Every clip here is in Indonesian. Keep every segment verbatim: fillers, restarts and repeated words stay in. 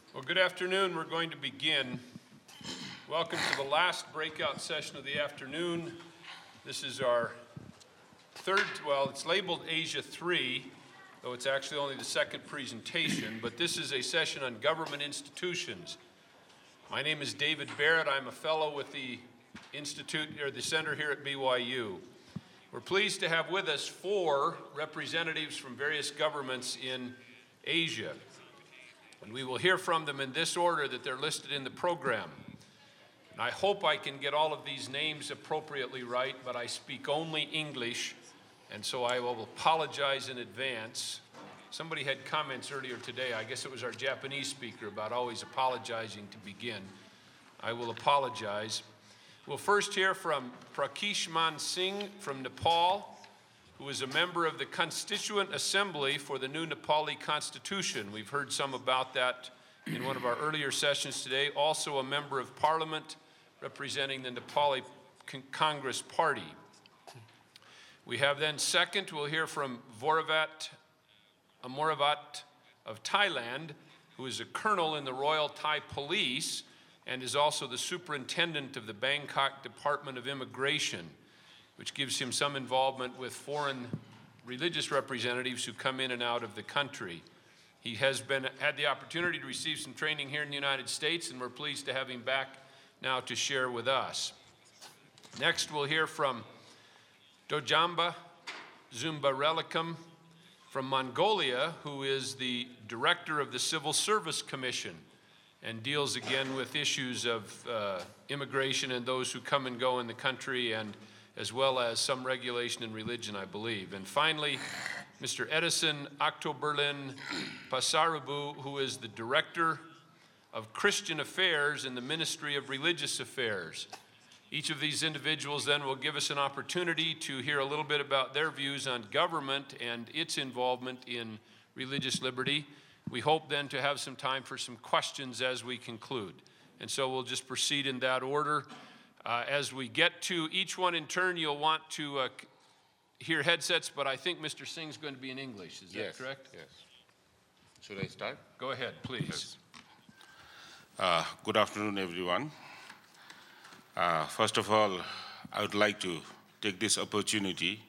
Well, good afternoon. We're going to begin. Welcome to the last breakout session of the afternoon. This is our third, well, it's labeled Asia three, though it's actually only the second presentation, but this is a session on government institutions. My name is David Barrett. I'm a fellow with the Institute, or the Center here at B Y U. We're pleased to have with us four representatives from various governments in Asia. And we will hear from them in this order that they're listed in the program. And I hope I can get all of these names appropriately right, but I speak only English, and so I will apologize in advance. Somebody had comments earlier today, I guess it was our Japanese speaker, about always apologizing to begin. I will apologize. We'll first hear from Prakishman Singh from Nepal, who is a member of the Constituent Assembly for the new Nepali Constitution. We've heard some about that in one of our earlier sessions today. Also a member of Parliament representing the Nepali Con- Congress Party. We have then second, we'll hear from Voravat Amoravat of Thailand, who is a colonel in the Royal Thai Police and is also the superintendent of the Bangkok Department of Immigration, which gives him some involvement with foreign religious representatives who come in and out of the country. He has been, had the opportunity to receive some training here in the United States, and we're pleased to have him back now to share with us. Next, we'll hear from Dojamba Zumbarelikam from Mongolia, who is the director of the Civil Service Commission and deals again with issues of uh, immigration and those who come and go in the country, and as well as some regulation in religion, I believe. And finally, Mister Edison Octoberlin Pasarabu, who is the Director of Christian Affairs in the Ministry of Religious Affairs. Each of these individuals then will give us an opportunity to hear a little bit about their views on government and its involvement in religious liberty. We hope then to have some time for some questions as we conclude. And so we'll just proceed in that order. Uh, as we get to each one in turn, you'll want to uh, hear headsets, but I think Mister Singh's going to be in English. Is yes, that correct? Yes. Should I start? Go ahead, please. Yes. Uh, good afternoon, everyone. Uh, first of all, I would like to take this opportunity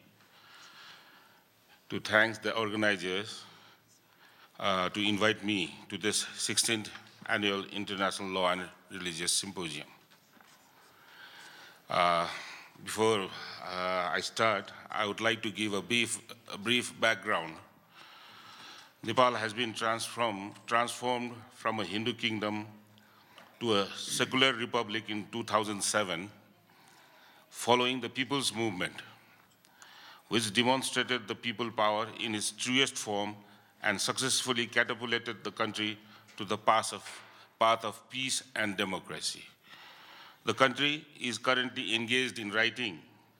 to thank the organizers uh, to invite me to this sixteenth Annual International Law and Religious Symposium. Uh, before uh, I start, I would like to give a brief, a brief background. Nepal has been transformed, transformed from a Hindu kingdom to a secular republic in two thousand seven, following the People's Movement, which demonstrated the people power in its truest form and successfully catapulted the country to the path of, path of peace and democracy. The country is currently engaged in writing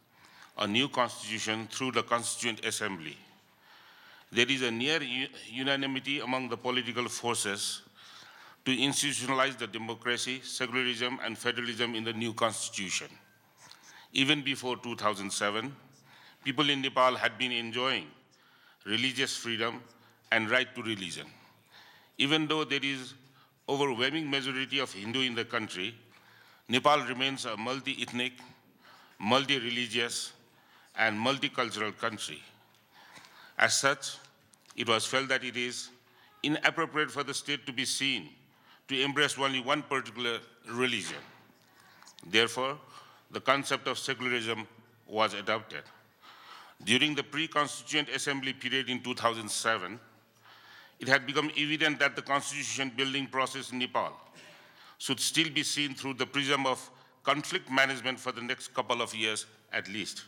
a new constitution through the Constituent Assembly. There is a near unanimity among the political forces to institutionalize the democracy, secularism, and federalism in the new constitution. Even before two thousand seven, people in Nepal had been enjoying religious freedom and right to religion. Even though there is overwhelming majority of Hindu in the country, Nepal remains a multi-ethnic, multi-religious, and multicultural country. As such, it was felt that it is inappropriate for the state to be seen to embrace only one particular religion. Therefore, the concept of secularism was adopted. During the pre-Constituent Assembly period in two thousand seven, it had become evident that the constitution building process in Nepal should still be seen through the prism of conflict management for the next couple of years at least.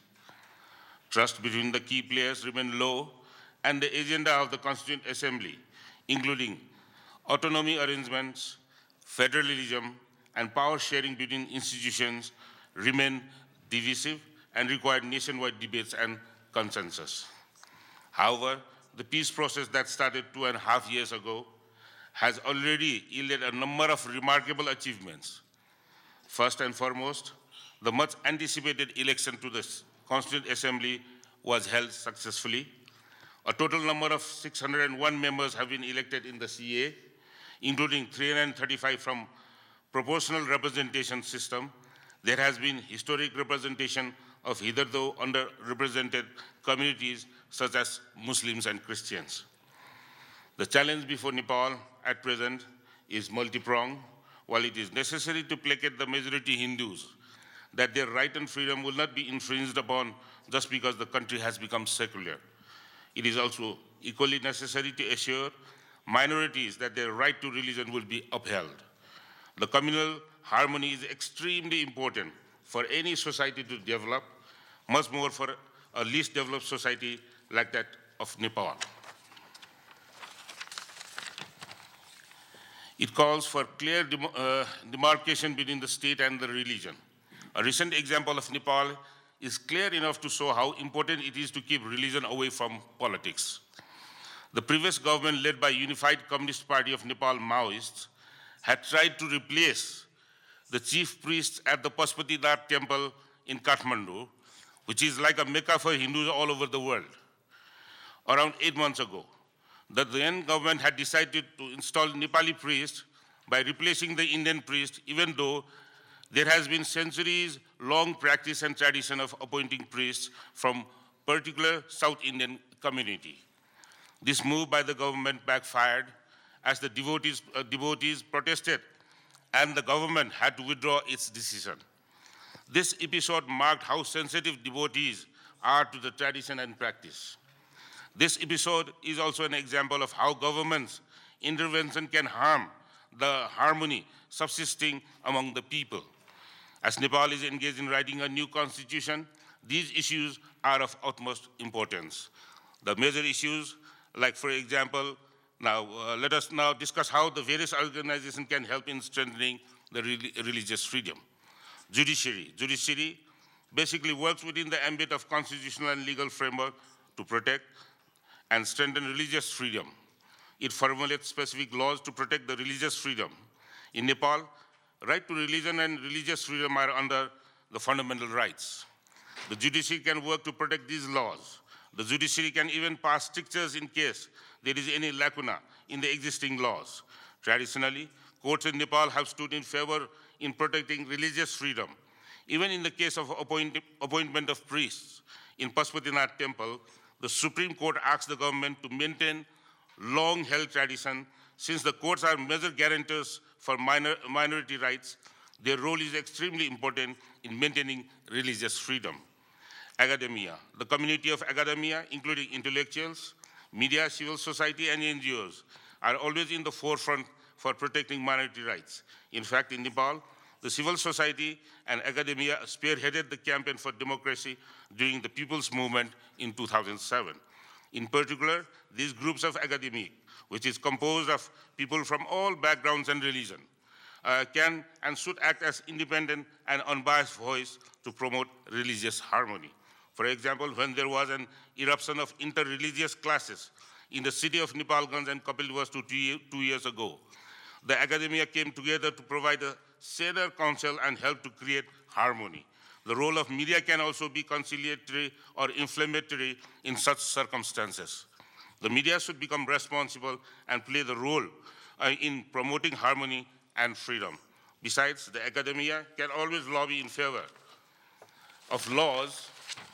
Trust between the key players remained low, and the agenda of the Constituent Assembly, including autonomy arrangements, federalism, and power sharing between institutions, remained divisive and required nationwide debates and consensus. However, the peace process that started two and a half years ago has already yielded a number of remarkable achievements. First and foremost, the much anticipated election to the Constituent Assembly was held successfully. A total number of six hundred one members have been elected in the C A, including three hundred thirty-five from proportional representation system. There has been historic representation of hitherto underrepresented communities such as Muslims and Christians. The challenge before Nepal at present is multi-pronged. While it is necessary to placate the majority Hindus, that their right and freedom will not be infringed upon just because the country has become secular. It is also equally necessary to assure minorities that their right to religion will be upheld. The communal harmony is extremely important for any society to develop, much more for a least developed society like that of Nepal. It calls for clear dem uh, demarcation between the state and the religion. A recent example of Nepal is clear enough to show how important it is to keep religion away from politics. The previous government, led by Unified Communist Party of Nepal Maoists, had tried to replace the chief priest at the Pashupatinath temple in Kathmandu, which is like a Mecca for Hindus all over the world. Around eight months ago, the then government had decided to install Nepali priests by replacing the Indian priest, even though there has been centuries-long practice and tradition of appointing priests from particular South Indian community. This move by the government backfired as the devotees, uh, devotees protested and the government had to withdraw its decision. This episode marked how sensitive devotees are to the tradition and practice. This episode is also an example of how government's intervention can harm the harmony subsisting among the people. As Nepal is engaged in writing a new constitution, these issues are of utmost importance. The major issues, like for example, now uh, let us now discuss how the various organizations can help in strengthening the re religious freedom. Judiciary. Judiciary basically works within the ambit of constitutional and legal framework to protect and strengthen religious freedom. It formulates specific laws to protect the religious freedom. In Nepal, right to religion and religious freedom are under the fundamental rights. The judiciary can work to protect these laws. The judiciary can even pass strictures in case there is any lacuna in the existing laws. Traditionally, courts in Nepal have stood in favor in protecting religious freedom. Even in the case of appoint appointment of priests in Pashupatinath temple, the Supreme Court asked the government to maintain long-held tradition. Since the courts are major guarantors for minor, minority rights, their role is extremely important in maintaining religious freedom. Academia. The community of academia, including intellectuals, media, civil society, and N G Os, are always in the forefront for protecting minority rights. In fact, in Nepal, the civil society and academia spearheaded the campaign for democracy during the People's Movement in two thousand seven. In particular, these groups of academia, which is composed of people from all backgrounds and religion, uh, can and should act as independent and unbiased voice to promote religious harmony. For example, when there was an eruption of inter-religious clashes in the city of Nepalganj and Kapilvastu two, two years ago, the academia came together to provide a Seder council and help to create harmony. The role of media can also be conciliatory or inflammatory in such circumstances. The media should become responsible and play the role uh, in promoting harmony and freedom. Besides, the academia can always lobby in favor of laws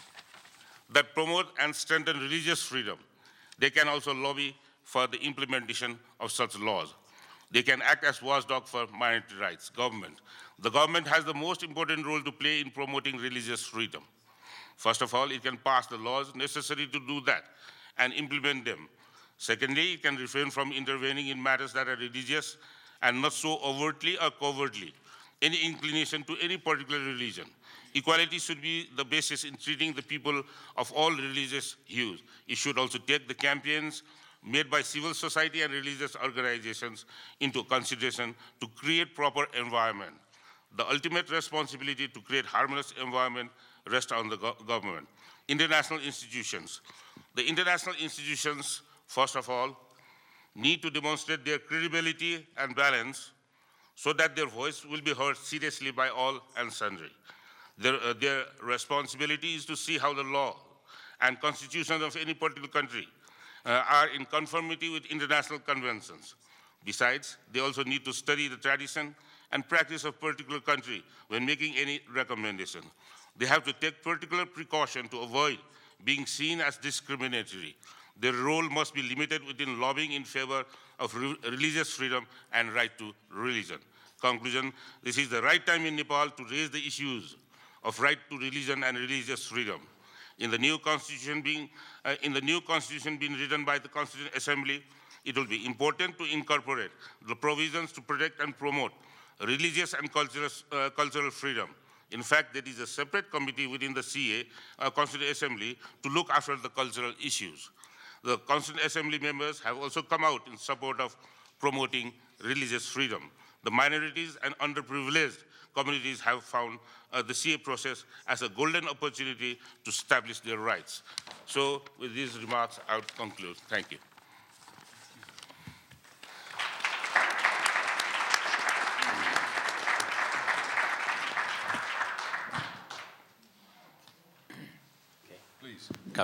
that promote and strengthen religious freedom. They can also lobby for the implementation of such laws. They can act as watchdog for minority rights. Government. The government has the most important role to play in promoting religious freedom. First of all, it can pass the laws necessary to do that and implement them. Secondly, it can refrain from intervening in matters that are religious and not so overtly or covertly any inclination to any particular religion. Equality should be the basis in treating the people of all religious hues. It should also take the campaigns made by civil society and religious organizations into consideration to create proper environment. The ultimate responsibility to create harmonious environment rests on the go government. International institutions. The international institutions, first of all, need to demonstrate their credibility and balance so that their voice will be heard seriously by all and sundry. Their, uh, their responsibility is to see how the law and constitution of any particular country uh, are in conformity with international conventions. Besides, they also need to study the tradition and practice of particular country when making any recommendation. They have to take particular precaution to avoid being seen as discriminatory. Their role must be limited within lobbying in favor of re religious freedom and right to religion. Conclusion, this is the right time in Nepal to raise the issues of right to religion and religious freedom. In the new constitution being, uh, in the new constitution being written by the Constituent Assembly, it will be important to incorporate the provisions to protect and promote religious and cultural, uh, cultural freedom. In fact, there is a separate committee within the C A, uh, Constituent Assembly, to look after the cultural issues. The Constituent Assembly members have also come out in support of promoting religious freedom. The minorities and underprivileged communities have found uh, the C A process as a golden opportunity to establish their rights. So with these remarks, I would conclude. Thank you. Please. ครับ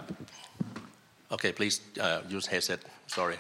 Okay, please uh, use headset. Sorry.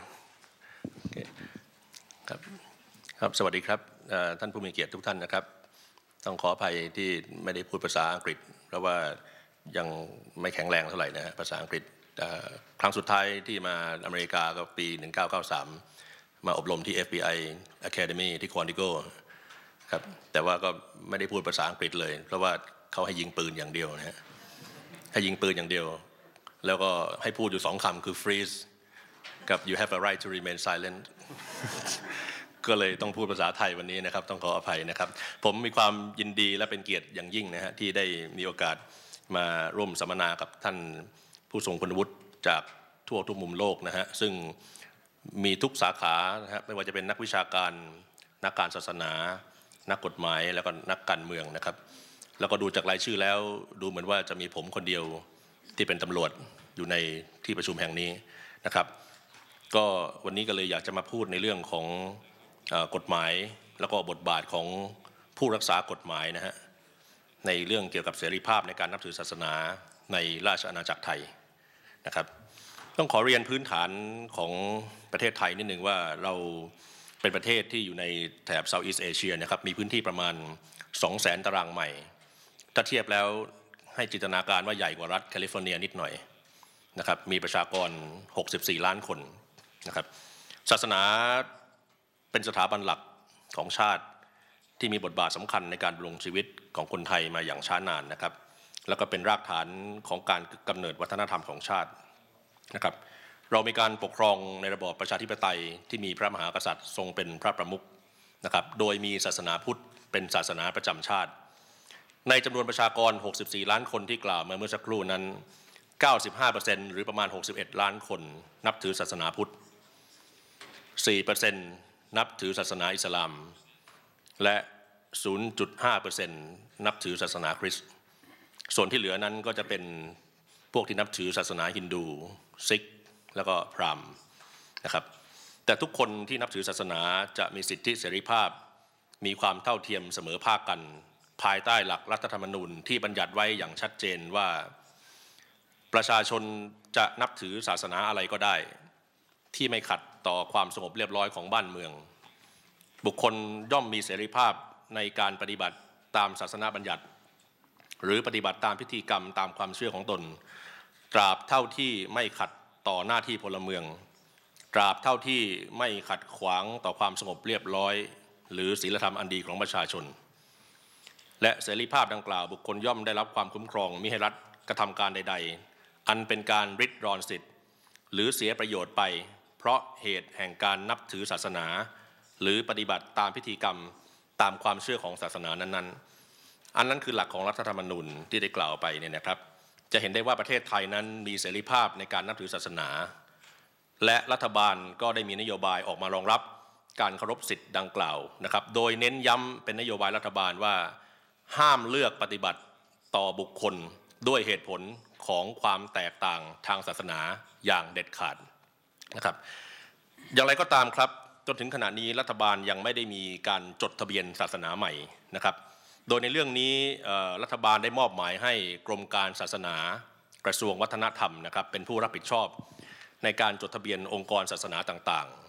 Okay. ครับครับสวัสดีครับท่านผู้มีเกียรติทุกท่านนะครับต้องขออภัยที่ไม่ได้พูดภาษาอังกฤษเพราะว่ายังไม่แข็งแรงเท่าไหร่นะฮะภาษาอังกฤษครั้งสุดท้ายที่มาอเมริกาก็ปีหนึ่งพันเก้าร้อยเก้าสิบสามมาอบรมที่ เอฟ บี ไอ Academy ที่ควอนติโกครับแต่ว่าก็ไม่ได้พูดภาษาอังกฤษเลยเพราะว่าเขาให้ยิงปืนอย่างเดียวนะฮะให้ยิงปืนอย่างเดียวแล้วก็ให้พูดอยู่สองคำคือ freeze กับ you have a right to remain silent ก็เลยต้องพูดภาษาไทยวันนี้นะครับต้องขออภัยนะครับผมมีความยินดีและเป็นเกียรติอย่างยิ่งนะฮะที่ได้มีโอกาสมาร่วมสัมมนากับท่านผู้ทรงคุณวุฒิจากทั่วทุกมุมโลกนะฮะซึ่งมีทุกสาขานะฮะไม่ว่าจะเป็นนักวิชาการนักการศาสนานักกฎหมายแล้วก็นักการเมืองนะครับแล้วก็ดูจากรายชื่อแล้วดูเหมือนว่าจะมีผมคนเดียวที่เป็นตำรวจอยู่ในที่ประชุมแห่งนี้นะครับก็วันนี้ก็เลยอยากจะมาพูดในเรื่องของกฎหมายแล้วก็บทบาทของผู้รักษากฎหมายนะฮะในเรื่องเกี่ยวกับเสรีภาพในการนับถือศาสนาในราชอาณาจักรไทยนะครับต้องขอเรียนพื้นฐานของประเทศไทยนิดหนึ่งว่าเราเป็นประเทศที่อยู่ในแถบ Southeast Asia นะครับมีพื้นที่ประมาณ สองแสน ตารางไมล์ถ้าเทียบแล้วให้จินตนาการว่าใหญ่กว่ารัฐแคลิฟอร์เนียนิดหน่อยนะครับมีประชากรหกสิบสี่ล้านคนนะครับศาสนาเป็นสถาบันหลักของชาติที่มีบทบาทสำคัญในการดำรงชีวิตของคนไทยมาอย่างช้านานนะครับแล้วก็เป็นรากฐานของการกำเนิดวัฒนธรรมของชาตินะครับเรามีการปกครองในระบอบประชาธิปไตยที่มีพระมหากษัตริย์ทรงเป็นพระประมุขนะครับโดยมีศาสนาพุทธเป็นศาสนาประจำชาติในจำนวนประชากรหกสิบสี่ล้านคนที่กล่าวมาเมื่อสักครู่นั้น เก้าสิบห้าเปอร์เซ็นต์ หรือประมาณหกสิบเอ็ดล้านคนนับถือศาสนาพุทธ สี่เปอร์เซ็นต์ นับถือศาสนาอิสลามและ ศูนย์จุดห้าเปอร์เซ็นต์ นับถือศาสนาคริสต์ส่วนที่เหลือนั้นก็จะเป็นพวกที่นับถือศาสนาฮินดูซิกแล้วก็พราหมณ์นะครับแต่ทุกคนที่นับถือศาสนาจะมีสิทธิเสรีภาพมีความเท่าเทียมเสมอภาคกันภายใต้หลักรัฐธรรมนูญที่บัญญัติไว้อย่างชัดเจนว่าประชาชนจะนับถือศาสนาอะไรก็ได้ที่ไม่ขัดต่อความสงบเรียบร้อยของบ้านเมืองบุคคลย่อมมีเสรีภาพในการปฏิบัติตามศาสนาบัญญัติหรือปฏิบัติตามพิธีกรรมตามความเชื่อของตนตราบเท่าที่ไม่ขัดต่อหน้าที่พลเมืองตราบเท่าที่ไม่ขัดขวางต่อความสงบเรียบร้อยหรือศีลธรรมอันดีของประชาชนและเสรีภาพดังกล่าวบุคคลย่อมได้รับความคุ้มครองมิให้รัฐกระทำการใดๆอันเป็นการริดรอนสิทธิ์หรือเสียประโยชน์ไปเพราะเหตุแห่งการนับถือศาสนาหรือปฏิบัติตามพิธีกรรมตามความเชื่อของศาสนานั้นๆอันนั้นคือหลักของรัฐธรรมนูญที่ได้กล่าวไปเนี่ยนะครับจะเห็นได้ว่าประเทศไทยนั้นมีเสรีภาพในการนับถือศาสนาและรัฐบาลก็ได้มีนโยบายออกมารองรับการเคารพสิทธิ์ดังกล่าวนะครับโดยเน้นย้ำเป็นนโยบายรัฐบาลว่าห้ามเลือกปฏิบัติต่อบุคคลด้วยเหตุผลของความแตกต่างทางศาสนาอย่างเด็ดขาดนะครับอย่างไรก็ตามครับจนถึงขณะนี้รัฐบาลยังไม่ได้มีการจดทะเบียนศาสนาใหม่นะครับโดยในเรื่องนี้รัฐบาลได้มอบหมายให้กรมการศาสนากระทรวงวัฒนธรรมนะครับเป็นผู้รับผิดชอบในการจดทะเบียนองค์กรศาสนาต่างๆ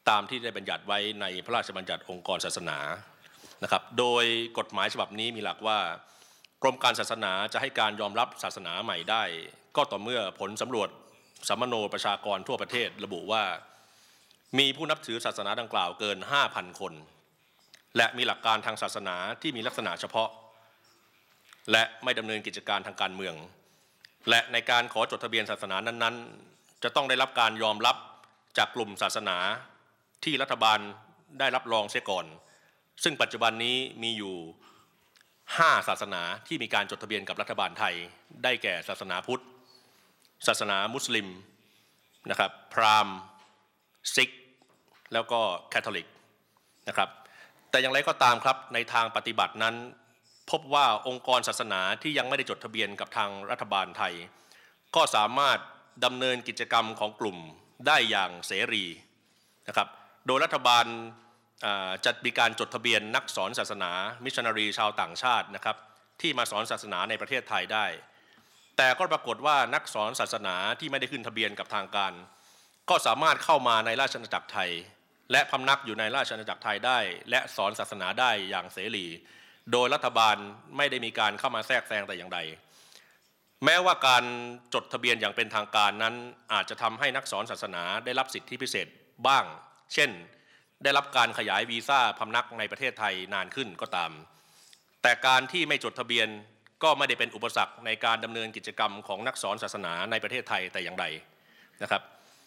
ตามที่ได้บัญญัติไว้ในพระราชบัญญัติองค์กรศาสนานะครับโดยกฎหมายฉบับนี้มีหลักว่ากรมการศาสนาจะให้การยอมรับศาสนาใหม่ได้ก็ต่อเมื่อผลสำรวจสัมมโนประชากรทั่วประเทศระบุว่ามีผู้นับถือศาสนาดังกล่าวเกิน ห้าพัน คนและมีหลักการทางศาสนาที่มีลักษณะเฉพาะและไม่ดำเนินกิจการทางการเมืองและในการขอจดทะเบียนศาสนานั้นๆจะต้องได้รับการยอมรับจากกลุ่มศาสนาที่รัฐบาลได้รับรองเสียก่อนซึ่งปัจจุบันนี้มีอยู่ห้าศาสนาที่มีการจดทะเบียนกับรัฐบาลไทยได้แก่ศาสนาพุทธศาสนามุสลิมนะครับพราหมณ์ซิกแล้วก็แคทอลิกนะครับแต่อย่างไรก็ตามครับในทางปฏิบัตินั้นพบว่าองค์กรศาสนาที่ยังไม่ได้จดทะเบียนกับทางรัฐบาลไทยก็สามารถดำเนินกิจกรรมของกลุ่มได้อย่างเสรีนะครับโดยรัฐบาลจัดมีการจดทะเบียนนักสอนศาสนามิชชันนารีชาวต่างชาตินะครับที่มาสอนศาสนาในประเทศไทยได้แต่ก็ปรากฏว่านักสอนศาสนาที่ไม่ได้ขึ้นทะเบียนกับทางการก็สามารถเข้ามาในราชอาณาจักรไทยและพำนักอยู่ในราชอาณาจักรไทยได้และสอนศาสนาได้อย่างเสรีโดยรัฐบาลไม่ได้มีการเข้ามาแทรกแซงแต่อย่างใดแม้ว่าการจดทะเบียนอย่างเป็นทางการนั้นอาจจะทำให้นักสอนศาสนาได้รับสิทธิพิเศษบ้างเช่นได้รับการขยายวีซ่าพำนักในประเทศไทยนานขึ้นก็ตามแต่การที่ไม่จดทะเบียนก็ไม่ได้เป็นอุปสรรคในการดำเนินกิจกรรมของนักสอนศาสนาในประเทศไทยแต่อย่างใดนะครับ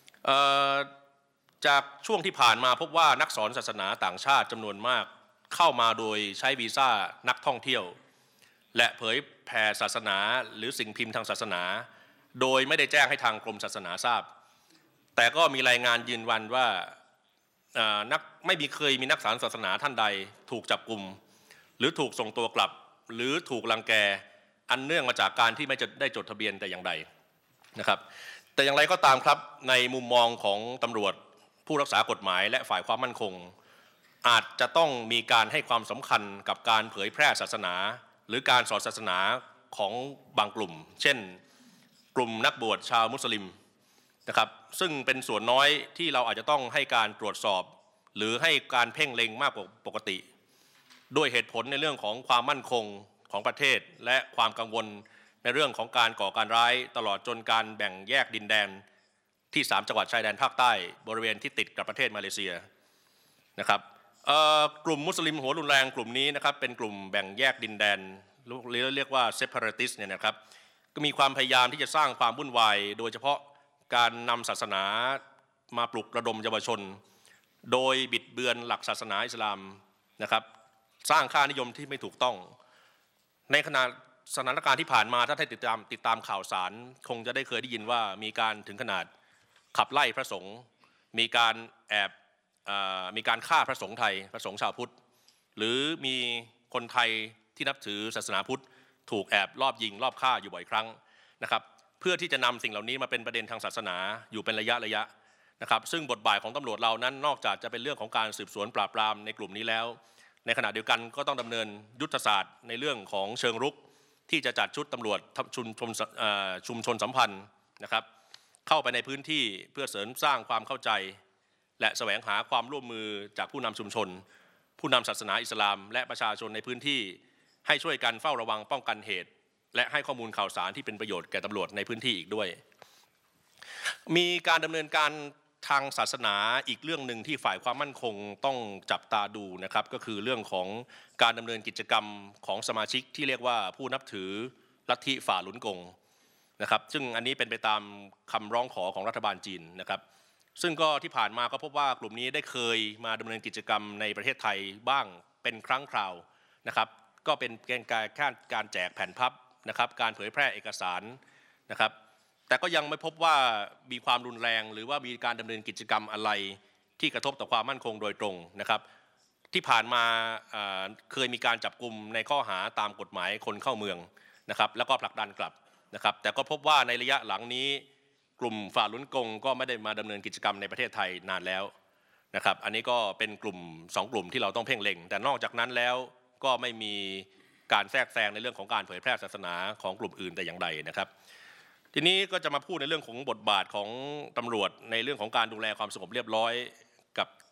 จากช่วงที่ผ่านมาพบว่านักสอนศาสนาต่างชาติจำนวนมากเข้ามาโดยใช้วีซ่านักท่องเที่ยวและเผยแผ่ศาสนาหรือสิ่งพิมพ์ทางศาสนาโดยไม่ได้แจ้งให้ทางกรมศาสนาทราบแต่ก็มีรายงานยืนยันว่านักไม่มีเคยมีนักสอนศาสนาท่านใดถูกจับกุมหรือถูกส่งตัวกลับหรือถูกรังแกอันเนื่องมาจากการที่ไม่ได้จดทะเบียนแต่อย่างใดนะครับแต่อย่างไรก็ตามครับในมุมมองของตำรวจผู้รักษากฎหมายและฝ่ายความมั่นคงอาจจะต้องมีการให้ความสำคัญกับการเผยแพร่ศาสนาหรือการสอนศาสนาของบางกลุ่มเช่นกลุ่มนักบวชชาวมุสลิมนะครับซึ่งเป็นส่วนน้อยที่เราอาจจะต้องให้การตรวจสอบหรือให้การเพ่งเล็งมากกว่าปกติด้วยเหตุผลในเรื่องของความมั่นคงของประเทศและความกังวลในเรื่องของการก่อการร้ายตลอดจนการแบ่งแยกดินแดนที่สามจังหวัดชายแดนภาคใต้บริเวณที่ติดกับประเทศมาเลเซียนะครับกลุ่มมุสลิมหัวรุนแรงกลุ่มนี้นะครับเป็นกลุ่มแบ่งแยกดินแดนหรือเรียกว่า separatist เนี่ยนะครับก็มีความพยายามที่จะสร้างความวุ่นวายโดยเฉพาะการนำศาสนามาปลุกระดมเยาวชนโดยบิดเบือนหลักศาสนาอิสลามนะครับสร้างค่านิยมที่ไม่ถูกต้องในขณะสถานการณ์ที่ผ่านมาถ้าได้ติดตามติดตามข่าวสารคงจะได้เคยได้ยินว่ามีการถึงขนาดขับไล่พระสงฆ์มีการแอบมีการฆ่าพระสงฆ์ไทยพระสงฆ์ชาวพุทธหรือมีคนไทยที่นับถือศาสนาพุทธถูกแอบลอบยิงลอบฆ่าอยู่บ่อยครั้งนะครับเพื่อที่จะนำสิ่งเหล่านี้มาเป็นประเด็นทางศาสนาอยู่เป็นระยะระยะนะครับซึ่งบทบาทของตำรวจเรานั้นนอกจากจะเป็นเรื่องของการสืบสวนปราบปรามในกลุ่มนี้แล้วในขณะเดียวกันก็ต้องดำเนินยุทธศาสตร์ในเรื่องของเชิงรุกที่จะจัดชุดตำรวจชุมชนชุมชนสัมพันธ์นะครับเข้าไปในพื้นที่เพื่อเสริมสร้างความเข้าใจและแสวงหาความร่วมมือจากผู้นำชุมชนผู้นำศาสนาอิสลามและประชาชนในพื้นที่ให้ช่วยกันเฝ้าระวังป้องกันเหตุและให้ข้อมูลข่าวสารที่เป็นประโยชน์แก่ตำรวจในพื้นที่อีกด้วยมีการดำเนินการทางศาสนาอีกเรื่องหนึ่งที่ฝ่ายความมั่นคงต้องจับตาดูนะครับก็คือเรื่องของการดำเนินกิจกรรมของสมาชิกที่เรียกว่าผู้นับถือลัทธิฝ่าหลุนกงนะครับซึ่งอันนี้เป็นไปตามคำร้องขอของรัฐบาลจีนนะครับซึ่งก็ที่ผ่านมาก็พบว่ากลุ่มนี้ได้เคยมาดำเนินกิจกรรมในประเทศไทยบ้างเป็นครั้งคราวนะครับก็เป็นการการแจกแผ่นพับนะครับการเผยแพร่เอกสารนะครับแต่ก็ยังไม่พบว่ามีความรุนแรงหรือว่ามีการดำเนินกิจกรรมอะไรที่กระทบต่อความมั่นคงโดยตรงนะครับที่ผ่านมาเคยมีการจับกุมในข้อหาตามกฎหมายคนเข้าเมืองนะครับแล้วก็ผลักดันกลับนะครับแต่ก็พบว่าในระยะหลังนี้กลุ่มฝ่าหลุนกงก็ไม่ได้มาดำเนินกิจกรรมในประเทศไทยนานแล้วนะครับอันนี้ก็เป็นกลุ่มสองกลุ่มที่เราต้องเพ่งเล็งแต่นอกจากนั้นแล้วก็ไม่มีการแทรกแซงในเรื่องของการเผยแพร่ศาสนาของกลุ่มอื่นแต่อย่างใดนะครับทีนี้ก็จะมาพูดในเรื่องของบทบาทของตำรวจในเรื่องของการดูแลความสงบเรียบร้อยกับ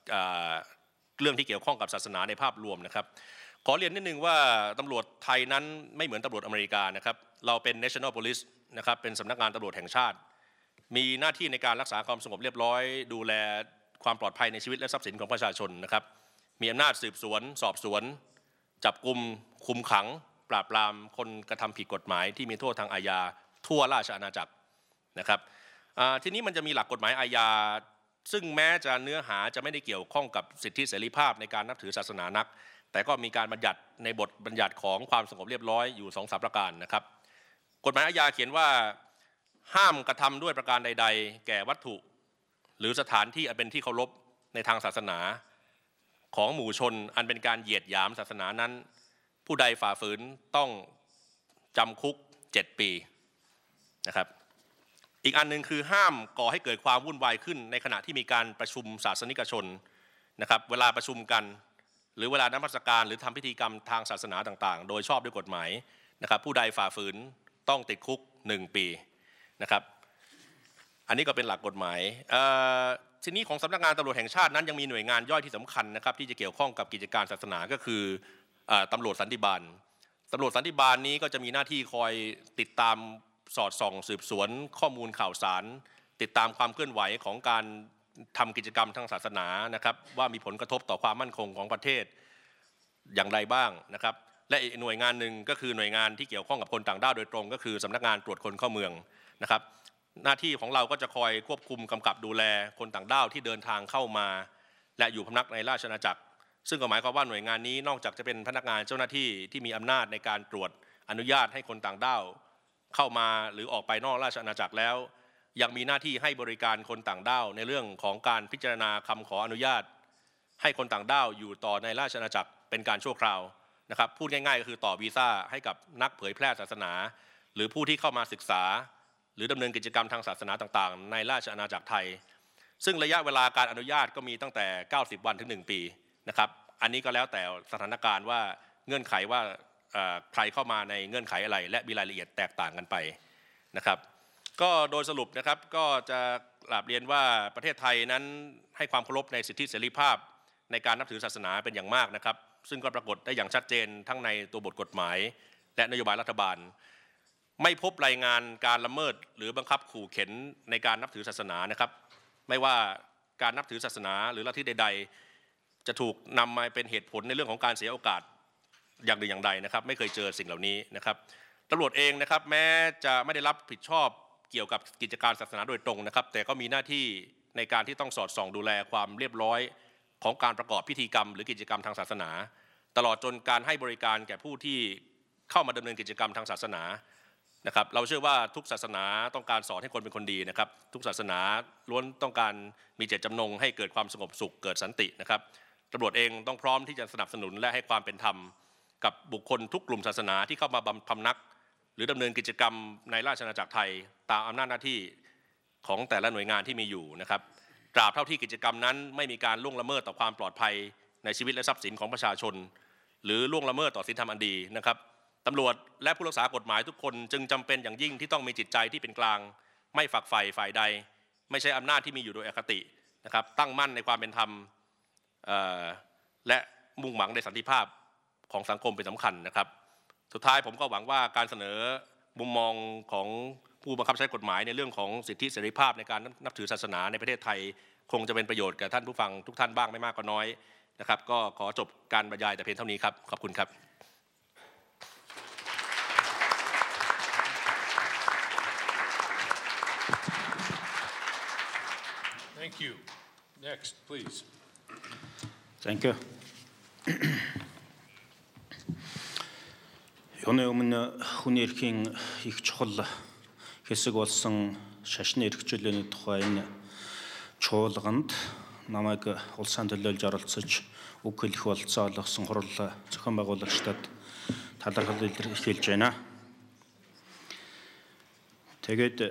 เรื่องที่เกี่ยวข้องกับศาสนาในภาพรวมนะครับขอเรียนนิดนึงว่าตำรวจไทยนั้นไม่เหมือนตำรวจอเมริกานะครับเราเป็น National Police นะครับเป็นสำนักงานตำรวจแห่งชาติมีหน้าที่ในการรักษาความสงบเรียบร้อยดูแลความปลอดภัยในชีวิตและทรัพย์สินของประชาชนนะครับมีอำนาจสืบสวนสอบสวนจับกุมคุมขังปราบปรามคนกระทำผิดกฎหมายที่มีโทษทางอาญาทั่วราชอาณาจักรนะครับทีนี้มันจะมีหลักกฎหมายอาญาซึ่งแม้จะเนื้อหาจะไม่ได้เกี่ยวข้องกับสิทธิเสรีภาพในการนับถือศาสนานักแต่ก็มีการบัญญัติในบทบัญญัติของความสงบเรียบร้อยอยู่สองสามประการนะครับกฎหมายอาญาเขียนว่าห้ามกระทำด้วยประการใดๆแก่วัตถุหรือสถานที่อันเป็นที่เคารพในทางศาสนาของหมู่ชนอันเป็นการเหยียดหยามศาสนานั้นผู้ใดฝ่าฝืนต้องจำคุกเจ็ดปีนะครับอีกอันหนึ่งคือห้ามก่อให้เกิดความวุ่นวายขึ้นในขณะที่มีการประชุมศาสนิกชนนะครับเวลาประชุมกันหรือเวลานมัสการหรือทำพิธีกรรมทางศาสนาต่างๆโดยชอบด้วยกฎหมายนะครับผู้ใดฝ่าฝืนต้องติดคุกหนึ่งปีนะครับอันนี้ก็เป็นหลักกฎหมายทีนี้ของสำนักงานตำรวจแห่งชาตินั้นยังมีหน่วยงานย่อยที่สำคัญนะครับที่จะเกี่ยวข้องกับกิจการศาสนาก็คือตำรวจสันติบาลตำรวจสันติบาลนี้ก็จะมีหน้าที่คอยติดตามสอดส่องสืบสวนข้อมูลข่าวสารติดตามความเคลื่อนไหวของการทำกิจกรรมทางศาสนานะครับว่ามีผลกระทบต่อความมั่นคงของประเทศอย่างไรบ้างนะครับและอีกหน่วยงานหนึ่งก็คือหน่วยงานที่เกี่ยวข้องกับคนต่างด้าวโดยตรงก็คือสำนักงานตรวจคนเข้าเมืองนะครับหน้าที่ของเราก็จะคอยควบคุมกำกับดูแลคนต่างด้าวที่เดินทางเข้ามาและอยู่พำนักในราชอาณาจักรซึ่งก็หมายความว่าหน่วยงานนี้นอกจากจะเป็นพนักงานเจ้าหน้าที่ที่มีอำนาจในการตรวจอนุญาตให้คนต่างด้าวเข้ามาหรือออกไปนอกราชอาณาจักรแล้วยังมีหน้าที่ให้บริการคนต่างด้าวในเรื่องของการพิจารณาคำขออนุญาตให้คนต่างด้าวอยู่ต่อในราชอาณาจักรเป็นการชั่วคราวนะครับพูดง่ายๆก็คือต่อวีซ่าให้กับนักเผยแพร่ศาสนาหรือผู้ที่เข้ามาศึกษาหรือดำเนินกิจกรรมทางศาสนาต่างๆในราชอาณาจักรไทยซึ่งระยะเวลาการอนุญาตก็มีตั้งแต่เก้าสิบวันถึงหนึ่งปีนะครับอันนี้ก็แล้วแต่สถานการณ์ว่าเงื่อนไขว่าใครเข้ามาในเงื่อนไขอะไรและมีรายละเอียดแตกต่างกันไปนะครับก็โดยสรุปนะครับก็จะกราบเรียนว่าประเทศไทยนั้นให้ความเคารพในสิทธิเสรีภาพในการนับถือศาสนาเป็นอย่างมากนะครับซึ่งก็ปรากฏได้อย่างชัดเจนทั้งในตัวบทกฎหมายและนโยบายรัฐบาลไม่พบรายงานการละเมิดหรือบังคับขู่เข็นในการนับถือศาสนานะครับไม่ว่าการนับถือศาสนาหรือลัทธิใดๆจะถูกนำมาเป็นเหตุผลในเรื่องของการเสียโอกาสอย่างหนึ่งอย่างใดนะครับไม่เคยเจอสิ่งเหล่านี้นะครับตำรวจเองนะครับแม้จะไม่ได้รับผิดชอบเกี่ยวกับกิจการศาสนาโดยตรงนะครับแต่ก็มีหน้าที่ในการที่ต้องสอดส่องดูแลความเรียบร้อยของการประกอบพิธีกรรมหรือกิจกรรมทางศาสนาตลอดจนการให้บริการแก่ผู้ที่เข้ามาดำเนินกิจกรรมทางศาสนานะครับเราเชื่อว่าทุกศาสนาต้องการสอนให้คนเป็นคนดีนะครับทุกศาสนาล้วนต้องการมีเจตจำนงให้เกิดความสงบสุขเกิดสันตินะครับตำรวจเองต้องพร้อมที่จะสนับสนุนและให้ความเป็นธรรมกับบุคคลทุกกลุ่มศาสนาที่เข้ามาพำนักหรือดำเนินกิจกรรมในราชอาณาจักรไทยตามอำนาจหน้าที่ของแต่ละหน่วยงานที่มีอยู่นะครับตราบเท่าที่กิจกรรมนั้นไม่มีการล่วงละเมิดต่อความปลอดภัยในชีวิตและทรัพย์สินของประชาชนหรือล่วงละเมิดต่อศีลธรรมอันดีนะครับตำรวจและผู้รักษากฎหมายทุกคนจึงจำเป็นอย่างยิ่งที่ต้องมีจิตใจที่เป็นกลางไม่ฝักใฝ่ฝ่ายใดไม่ใช่อำนาจที่มีอยู่โดยอคตินะครับตั้งมั่นในความเป็นธรรมและมุ่งหวังในสันติภาพของสังคมเป็นสำคัญนะครับสุดท้ายผมก็หวังว่าการเสนอมุมมองของผู้บังคับใช้กฎหมายในเรื่องของสิทธิเสรีภาพในการนับถือศาสนาในประเทศไทยคงจะเป็นประโยชน์แก่ท่านผู้ฟังทุกท่านบ้างไม่มากก็น้อยนะครับก็ขอจบการบรรยายแต่เพียงเท่านี้ครับขอบคุณครับ Thank you. Next, please. Thank you. Юуны өмнө хүний эрхийн их чухал хэсэг болсон шашны эрхчлөөний тухай энэ чуулганд намайг улсаан төлөөлж оролцож үг хэлэх болцоо олгосон хурал зохион байгуулагчдад талархал илэрхийлж байна. Тэгээд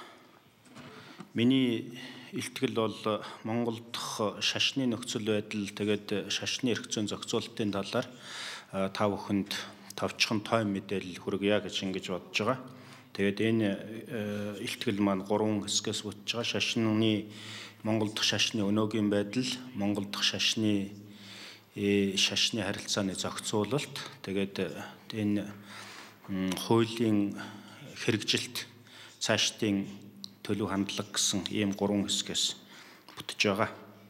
миний илтгэл бол Монгол дахь шашны нөхцөл байдал тэгээд шашны эрх зүйн зохицуулалтын талаар та бүхэнд товчхон тойм мэдээлэл хүргье гэж ингэж бодож байгаа. Тэгээд энэ илтгэл маань гурван хэсгээс бүтэж байгаа. Шашны Монгол дахь шашны өнөөгийн байдал, Монгол дахь шашны шашны харилцааны зохицуулалт, тэгээд энэ хуулийн хэрэгжилт, цаашдын төлөв хандлага гэсэн ийм гурван хэсгээс бүтэж байгаа.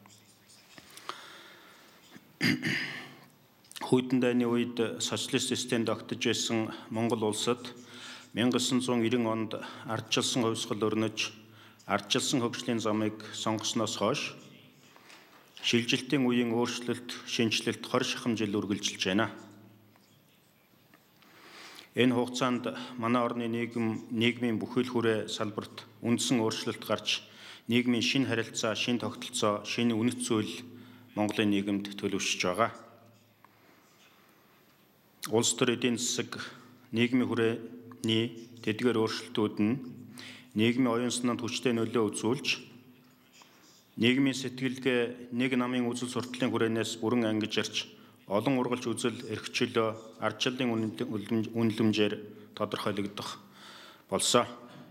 Хүйтэн дайны үед социалист системд огтж байсан Монгол улсад мянга девятьсот девяносто онд ардчилсан хувьсгал өрнөж, ардчилсан хөгжлийн замыг сонгосноос хойш шилжилтийн үеийн өөрчлөлт, шинжилэлт двадцать шахам жил үргэлжилж байна. Энэ хугацаанд манай орны нийгэм, нийгмийн бүхэл хүрээ салбарт үндсэн өөрчлөлт гарч, нийгмийн шинэ харилцаа, шинэ тогтолцоо, шинэ үнэт зүйл Монголын нийгэмд төлөвшөж байгаа. Улс төр эдийн засаг, нийгмийн хүрээний тэдгээр өөрчлөлтүүд нь нийгмийн оюун санаанд хүчтэй нөлөө үзүүлж, нийгмийн сэтгэлгээ нэг намын үзэл сурталын хүрээнээс бүрэн ангиж ирж, олон ургалж үзэл, эрхчлөө, ардчилын үнэлэмжээр тодорхойлогдох болсон.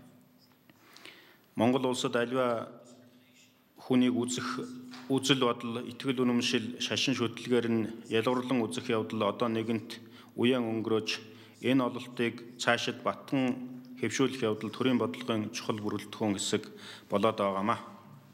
Монгол улсад аливаа хүнийг үзэх үзэл бодол, итгэл үнэмшил, шашин шүтлгээр нь ялгарлан үзэх явдал одоо нэгэнт уян өнгөрөөж, энэ ололтыг цаашид батхан хэвшүүлэх явдал төрийн бодлогын чухал бүрэлдэхүүн хэсэг болоод байгаамаа.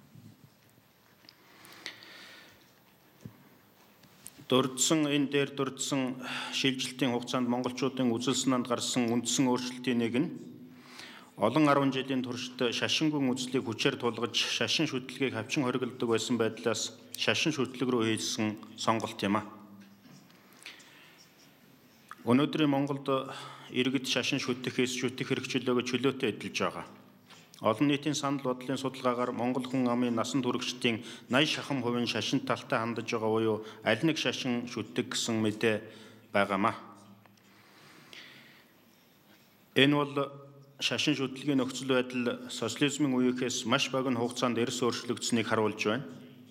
Дурдсан энэ дээр дурдсан шилжилтийн хугацаанд монголчуудын үзэл санаанд гарсан үндсэн өөрчлөлтийн нэг нь олон арван жилийн туршид шашингүй үзлийг хүчээр тулгаж шашин шүтлгийг хавчин хориглодог байсан байдлаас шашин шүтлэг рүү хийсэн сонголт юм а. Өнөөдрийн Монголд иргэд шашин шүтэх, эс шүтэх хэрэгчлөөгөө чөлөөтэй эдэлж байгаа. Олон нийтийн санал бодлын судалгаагаар Монгол хүн амын насан туршидтын восемьдесят шахам хувийн шашин талтай хандаж байгаа буюу аль нэг шашин шүтдэг гэсэн мэдээ байгаамаа. Энэ бол шашин шүтлэгийн нөхцөл байдал социализмын үеийнхээс маш богино хугацаанд эрс өөрчлөгдсөнийг харуулж байна.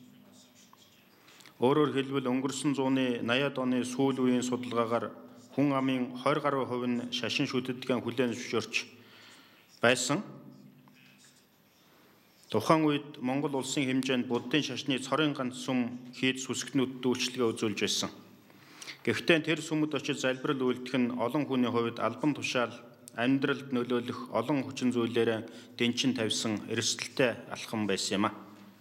Өөрөөр хэлбэл өнгөрсөн зууны наяад оны сүүл үеийн судалгаагаар хүн амын двадцать гаруй хувь нь шашин шүтдэгэн хүлээн зөвшөөрч байсан. Тухайн үед Монгол улсын хэмжээнд буддын шашны цорын ганц сүм хийд сүсгтнүүдэд үйлчлэгээ үзүүлж байсан. Гэхдээ тэр сүмд очиж залбирал үйлдэх нь олон хүний хувьд албан тушаал, амьдралд нөлөөлөх олон хүчин зүйлээр дэнчин тавьсан эрсдэлтэй алхам байсан юм а.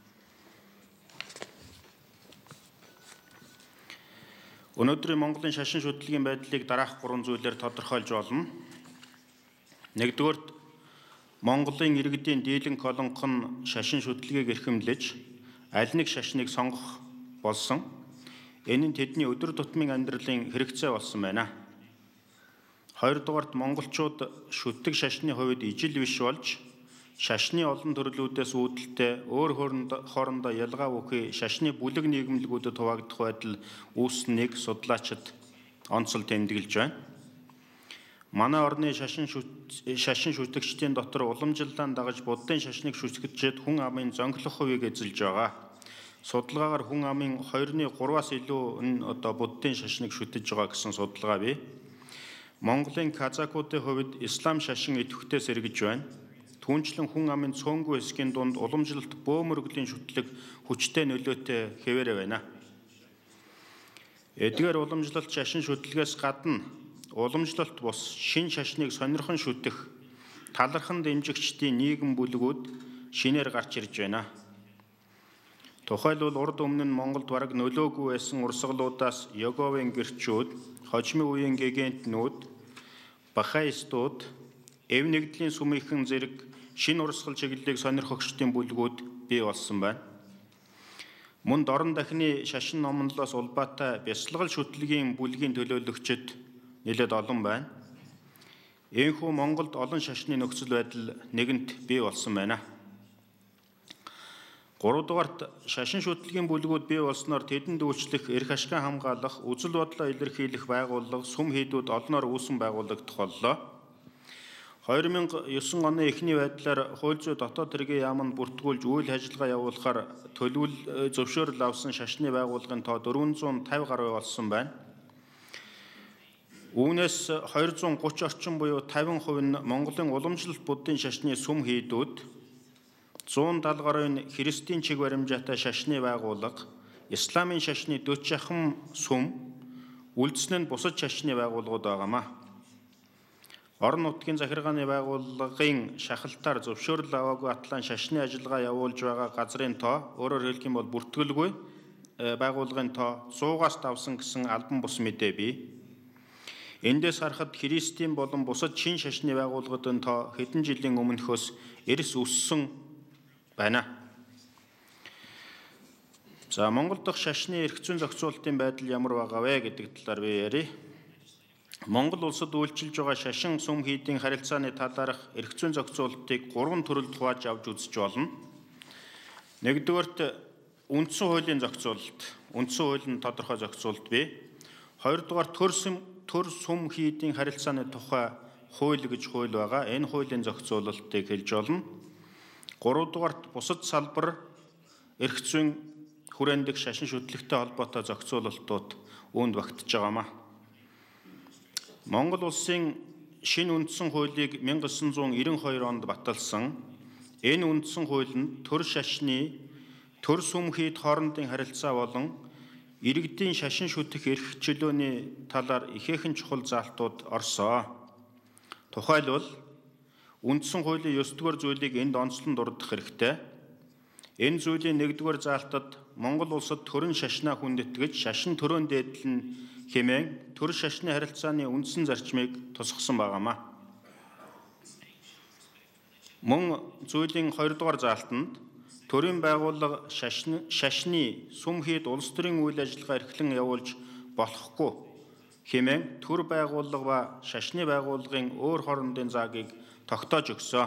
Өнөөдрийн Монголын шашин шүтлэгийн байдлыг дараах гурван зүйлээр тодорхойлж болно. Нэгдүгээр, Монголын иргэдийн дийлэн колонх нь шашин шүтлэгийг эрхэмлэж, аль нэг шашныг сонгох болсон. Энэ нь тэдний өдөр тутмын амьдралын хэрэгцээ болсон байна. Хоёрдугаарт, монголчууд шүтдэг шашны хувьд ижил биш болж, шашны олон төрлүүдээс үүдэлтэй өөр хоорондоо ялгаа өгөхий шашны бүлэг нийгэмлэгүүдэд хуваагдах байдал үүснэнийг судлаачид онцол тэмдэглэж байна. Манай орны шашин шашин шүтгчдийн дотор уламжлалаан дагаж буддын шашныг шүтгчид хүн амын зөнгөлөх хувийг эзэлж байгаа. Судалгаагаар хүн амын хоёрны гураваас илүү нь одоо буддын шашныг шүтэж байгаа гэсэн судалгаа бий. Монголын казакуудын хувьд ислам шашин идэвхтэй сэргэж байна. Түүнчлэн хүн амын цөөнгүй хэсгийн дунд уламжлалт бөөмөргөлийн шүтлэг хүчтэй нөлөөтэй хэвээрээ байна. Эдгээр уламжлалт шашин шүтлгээс гадна уламжлалт бус шин шашныг сонирхон шүтэх талархан дэмжигчдийн нийгэм бүлгүүд шинээр гарч ирж байна. Тухайлбал урд өмнө нь Монголд бараг нөлөөгүй байсан урсгалуудаас Йоговын гэрчүүд, хожимын үеийн гегентнүүд, бахаистууд, эв нэгдлийн сүмийнхэн зэрэг шинэ урсгал чиглэлийг сонирхогчдын бүлгүүд бий болсон байна. Мөн дорн дахины шашин номнолоос улбаатай бясалгал шүтлэгийн бүлгийн төлөөлөгчид нэлээд олон байна. Энэхүү Монголд олон шашны нөхцөл байдал нэгэнт бий болсон байна. Гуравдугаарт, шашин шүтлэгийн бүлгүүд бий болсноор тэдэнд үйлчлэх, эрх ашигын хамгаалах, үзэл бодлоо илэрхийлэх байгууллага, сүм хийдүүд олноор үүсэн байгуулагдах боллоо. две тысячи девять оны эхний байдлаар хууль зүйн дотоод хэргийн яамд бүртгүүлж үйл ажиллагаа явуулахаар төлөвлөл зөвшөөрөл авсан шашны байгууллагын тоо дөрвөнзүүн тавь гаруй болсон байна. Үүнээс двести тридцать орчим буюу пятьдесят хувь нь Монголын уламжлалт буддын шашны сүм хийдүүд, зуун далай гаруйн христийн чиг баримжаатай шашны байгууллага, исламын шашны дөчжахам сүм, үлдсэн нь бусад шашны байгууллагууд байгаамаа. Орон нутгийн захиргааны байгууллагын шахалтаар зөвшөөрөл аваагүй атлан шашны ажиллагаа явуулж байгаа газрын тоо, өөрөөр хэлэх юм бол бүртгэлгүй байгууллагын тоо суугаас давсан гэсэн албан бус мэдээ бий. Эндээс харахад христийн болон бусад шин шашны байгууллагуудын тоо хэдэн жилийн өмнөхөөс эрс өссөн байна. За Монгол дахь шашны эрх зүйн зохицуулалтын байдал ямар байгаа вэ гэдэг талаар би ярив. Монгол улсад үйлчилж байгаа шашин сүм хийдийн харилцааны талаарх эрх зүйн зохицуулалтыг гурван төрөлд хувааж авч үзэж болно. Нэгдүгээрт үндсэн хуулийн зохицуулалт, үндсэн хуулийн тодорхой зохицуулалт бий. Хоёрдугаар төр сүм төр сүм хийдийн харилцааны тухай хууль гэж хууль байгаа. Энэ хуулийн зохицуулалтыг хэлж болно. Гуравдугаарт бусад салбар эрх зүйн хүрээндх шашин шүтлэгтэй холбоотой зохицуулалтууд үүнд багтж байгаамаа. Монгол улсын шинэ үндсэн хуулийг мянга девятьсот девяносто two онд баталсан. Энэ үндсэн хууль нь төр шашны төр сүм хийд хоорондын харилцаа болон иргэдийн шашин шүтэх эрх чөлөөний талаар ихээхэн чухал заалтууд орсоо. Тухайлбал үндсэн хуулийн нine дугаар зүйлийг энд онцлон дурдах хэрэгтэй. Энэ зүйлийн one дугаар заалтад Монгол улсад төрөн шашнаа хүндэтгэж шашин төрөн дээдлэн хэмээн төр шашны харилцааны үндсэн зарчмыг тусгасан байгаамаа. Мөн зүйлийн two дугаар заалтанд төрийн байгууллага шашны шашны сүм хийд улс төрийн үйл ажиллагаа эрхлэн явуулж болохгүй хэмээн төр байгууллага ба шашны байгууллагын өөр хоорондын заагийг тогтоож өгсөн.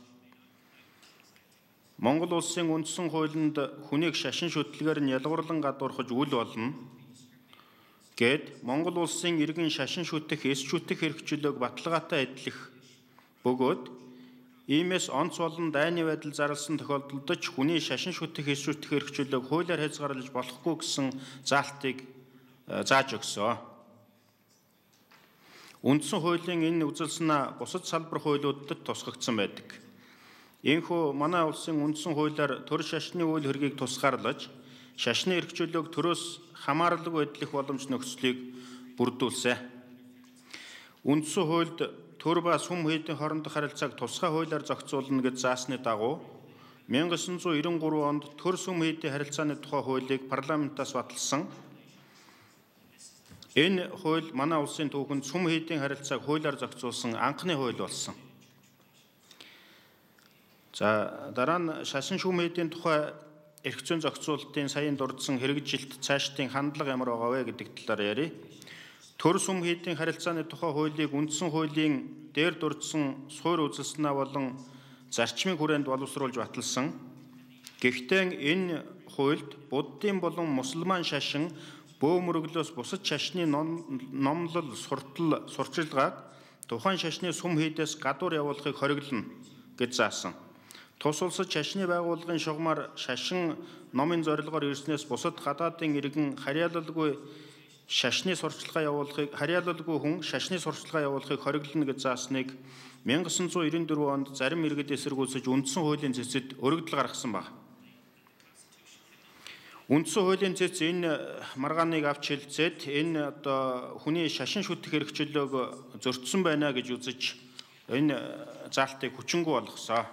Монгол улсын үндсэн хуулинд хүнийг шашин шүтлгээр нь ялгуурлан гадуурхаж үл болно гэд Монгол улсын иргэн шашин шүтэх, эс шүтэх эрх чөлөөг баталгаатай эдлэх бөгөөд иймээс онц болон дайны байдал зарласан тохиолдолд ч хүний шашин шүтэх, эс шүтэх эрх чөлөөг хуулиар хязгаарлаж болохгүй гэсэн заалтыг зааж өгсөн. Үндсэн хуулийн энэ үзэл санаа бусад салбар хуулиудад тусгагдсан байдаг. Энэхүү манай улсын үндсэн хуулиар төр шашны үйл хэргийг тусгаарлаж, шашны эрх чөлөөг төрөөс хамааралгүй эдлэх боломж нөхцөлийг бүрдүүлсэн. Үндсэн хуульд төр ба сүм хийдийн хоорондох харилцааг тусгай хуулиар зохицуулна гэж заасны дагуу nineteen ninety-three онд төр сүм хийдийн харилцааны тухай хуулийг парламентаас баталсан. Энэ хууль манай улсын түүхэнд сүм хийдийн харилцааг хуулиар зохицуулсан анхны хууль болсон. За дараа нь шашин сүм хийдийн тухай эрх зүйн зохицуулалтын саяын дурдсан хэрэгжилт цаашдын хандлага ямар байгаа вэ гэдэг талаар ярив. Төр сүм хийдийн харилцааны тухай хуулийг үндсэн хуулийн дээр дурдсан суур үзэлснээ болон зарчмын хүрээнд боловсруулж баталсан. Гэхдээ энэ хуульд буддын болон мусульман шашин бөө мөрөглөөс бусад шашны номлол суртал сурчилгааг тухайн шашны сүм хийдээс гадуур явуулахыг хориглоно гэж заасан. Тус улсад шашны байгууллагын шугамар шашин номын зорилгоор ирснээс бусад гадаадын иргэн харьяалалгүй шашны сурчилгаа явуулахыг харьяалалгүй хүн шашны сурчилгаа явуулахыг хориглоно гэж заасныг nineteen ninety-four онд зарим иргэд эсэргүүцэж үндсэн хуулийн цэцэд өргөдөл гаргасан байна. Үндсэн хуулийн цэц энэ маргааныг авч хэлцээд энэ одоо хүний шашин шүтэх эрх чөлөөг зөрчсөн байна гэж үзэж энэ заалтыг хүчингүй болгосон.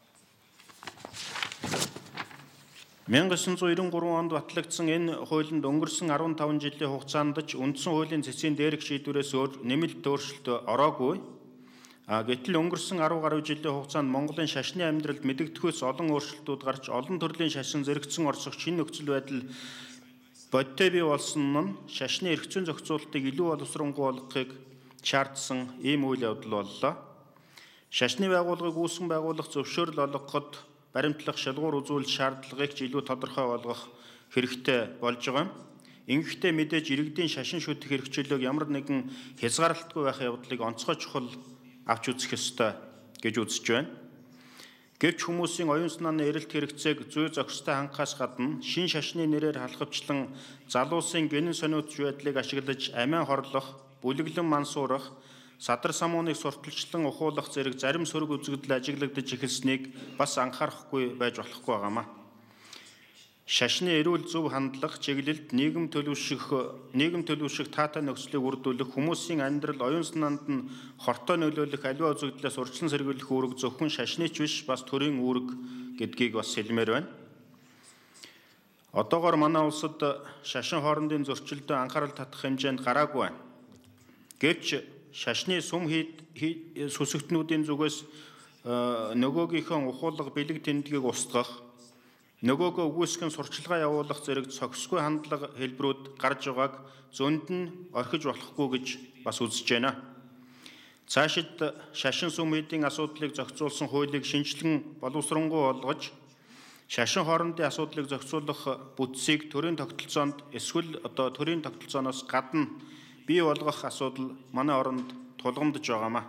nineteen ninety-three онд батлагдсан энэ хуулинд өнгөрсөн fifteen жилийн хугацаанд ч үндсэн хуулийн цэцгийн дээрх шийдвэрээс өөр нэмэлт өөрчлөлт ороогүй. А гэтэл өнгөрсөн ten гаруй жилийн хугацаанд Монголын шашны амьдралд мэдэгдэхүйц олон өөрчлөлтүүд гарч олон төрлийн шашин зэрэгцэн орсох шинэ нөхцөл байдал бодтой бий болсон нь шашны эрх зүйн зохицуулалтыг илүү боловсронгуй болгохыг шаардсан ийм үйл явдал боллоо. Шашны байгууллагыг үүсгэн байгуулах зөвшөөрөл олгоход баримтлах шалгуур үзүүлэлт шаардлагыг ч илүү тодорхой болгох хэрэгтэй болж байгаа юм. Ингэхдээ мэдээж иргэдийн шашин шүтэх эрх чөлөөг ямар нэгэн хязгаарлалтгүй байх явдлыг онцгой чухал авч үзэх ёстой гэж үзэж байна. Гэвч хүмүүсийн оюун санааны эрэлт хэрэгцээг зүй зохистой хангахаас гадна шин шашны нэрээр халахвчлан залуусын гэнэн сониуч байдлыг ашиглаж амиа хорлох, бүлэглэн мансуурах, садар самууныг сурталчлан ухуулах зэрэг зарим сөрөг үзэгдэл ажиглагдаж эхэлснийг бас анхаарахгүй байж болохгүй байгаамаа. Шашны эрүүл зөв хандлах, чиглэлд нийгэм төлөвшөх, нийгэм төлөвшөх таатай нөхцөлийг үрдүүлэх, хүмүүсийн амьдрал, оюун санаанд нь хортой нөлөөлөх аливаа үзэгдлээс урьдчилан сэргийлэх үүрэг зөвхөн шашныч биш, бас төрийн үүрэг гэдгийг бас хэлмээр байна. Одоогоор манай улсад шашин хоорондын зөрчилдөд анхаарал татах хэмжээнд гараагүй байна. Гэвч шашны сүм сүсэгтнүүдийн зүгээс нөгөөгийнхөө ухуулга бэлэг тэмдгийг устгах, нөгөөгөө үгүйсгэн сурчилгаа явуулах зэрэг цогцгүй хандлага хэлбэрүүд гарч байгааг зөнд нь орхиж болохгүй гэж бас үзэж байна. Цаашид шашин сүм хийдийн асуудлыг зохицуулсан хуулийг шинжилгэн боловсронгуй болгож, шашин хоорондын асуудлыг зохицуулах бүтцийг төрийн тогтолцоонд эсвэл одоо төрийн тогтолцооноос гадна бий болгох асуудал манай оронд тулгамдж байгаамаа.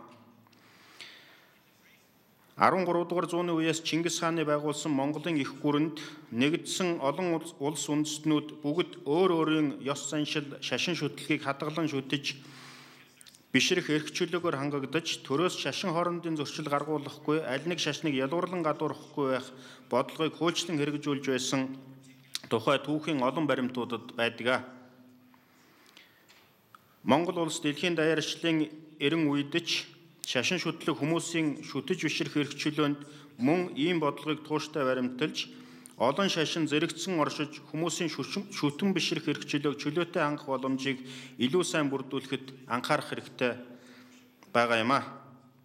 арван гурав дугаар зууны үеэс Чингис хааны байгуулсан Монголын их гүрэнд нэгдсэн олон улс үндэстнүүд бүгд өөр өөрийн ёс заншил, шашин шүтлгийг хадгалан шүтэж бишрэх эрх чөлөөгөөр хангагдаж, төрөөс шашин хоорондын зөрчил гаргуулахгүй, аль нэг шашныг ялуурлан гадуурхахгүй байх бодлогыг хуульчлан хэрэгжүүлж байсан тухай түүхийн олон баримтуудад байдаг. Монгол улс дэлхийн даяарчлалын эрен үед ч шашин шүтлэг хүмүүсийн шүтэж бишрэх эрх чөлөөнд мөн ийм бодлогыг тууштай баримталж, олон шашин зэрэгцэн оршиж хүмүүсийн шүтэн бишрэх эрх чөлөөг чөлөөтэй хангах боломжийг илүү сайн бүрдүүлэхэд анхаарах хэрэгтэй байгаа юм а.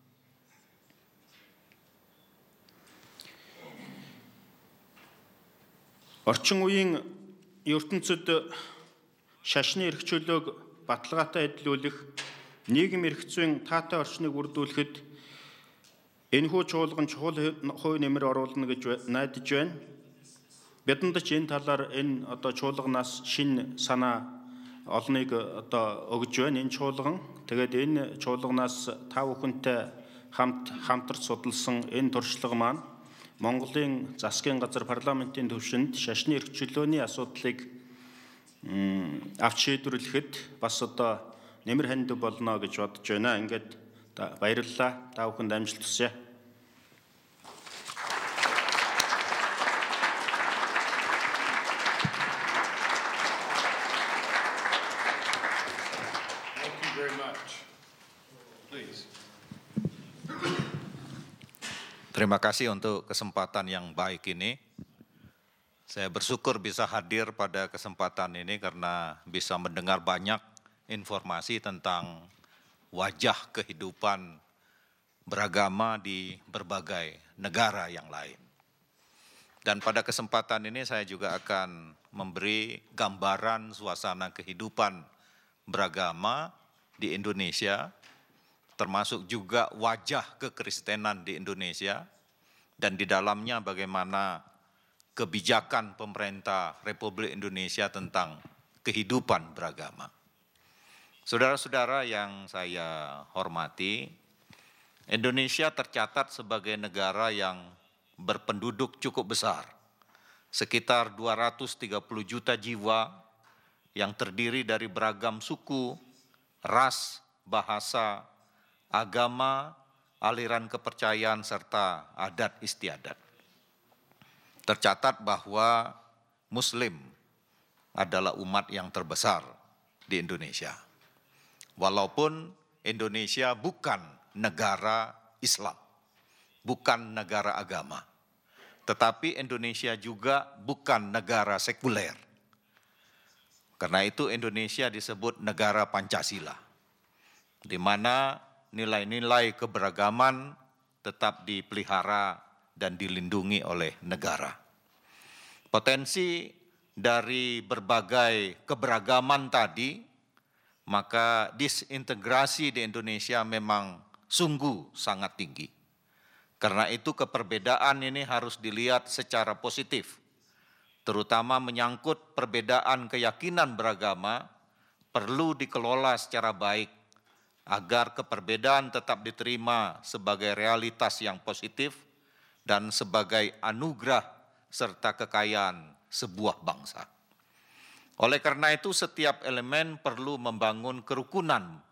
Орчин үеийн ертөнцид шашны эрх чөлөөг баталгаатай эдлүүлэх, нийгэм эрх зүйн таатай орчныг бүрдүүлэхэд энэхүү чуулган чухал хувь нэмэр оруулна гэж найдаж байна. Бидэнд ч энэ талаар энэ одоо чуулганаас шинэ санаа олныг одоо өгж байна. Энэ чуулган тэгээд энэ чуулганаас та бүхэнтэй хамт хамтарч судалсан энэ туршлага маань Монголын засгийн газар парламентын түвшинд шашны эрх чөлөөний асуудлыг авч шийдвэрлэхэд бас одоо нэмэр ханд болно гэж бодож байна. Ингээд баярлалаа. Та бүхэнд амжилт хүсье. Thank you very much. Please. Terima kasih untuk kesempatan yang baik ini. Saya bersyukur bisa hadir pada kesempatan ini karena bisa mendengar banyak informasi tentang wajah kehidupan beragama di berbagai negara yang lain. Dan pada kesempatan ini saya juga akan memberi gambaran suasana kehidupan beragama di Indonesia, termasuk juga wajah kekristenan di Indonesia, dan di dalamnya bagaimana kebijakan pemerintah Republik Indonesia tentang kehidupan beragama. Saudara-saudara yang saya hormati, Indonesia tercatat sebagai negara yang berpenduduk cukup besar, sekitar dua ratus tiga puluh juta jiwa yang terdiri dari beragam suku, ras, bahasa, agama, aliran kepercayaan, serta adat istiadat. Tercatat bahwa Muslim adalah umat yang terbesar di Indonesia. Walaupun Indonesia bukan negara Islam, bukan negara agama, tetapi Indonesia juga bukan negara sekuler. Karena itu Indonesia disebut negara Pancasila, di mana nilai-nilai keberagaman tetap dipelihara dan dilindungi oleh negara. Potensi dari berbagai keberagaman tadi, maka disintegrasi di Indonesia memang sungguh sangat tinggi. Karena itu keperbedaan ini harus dilihat secara positif, terutama menyangkut perbedaan keyakinan beragama perlu dikelola secara baik agar keperbedaan tetap diterima sebagai realitas yang positif dan sebagai anugerah serta kekayaan sebuah bangsa. Oleh karena itu setiap elemen perlu membangun kerukunan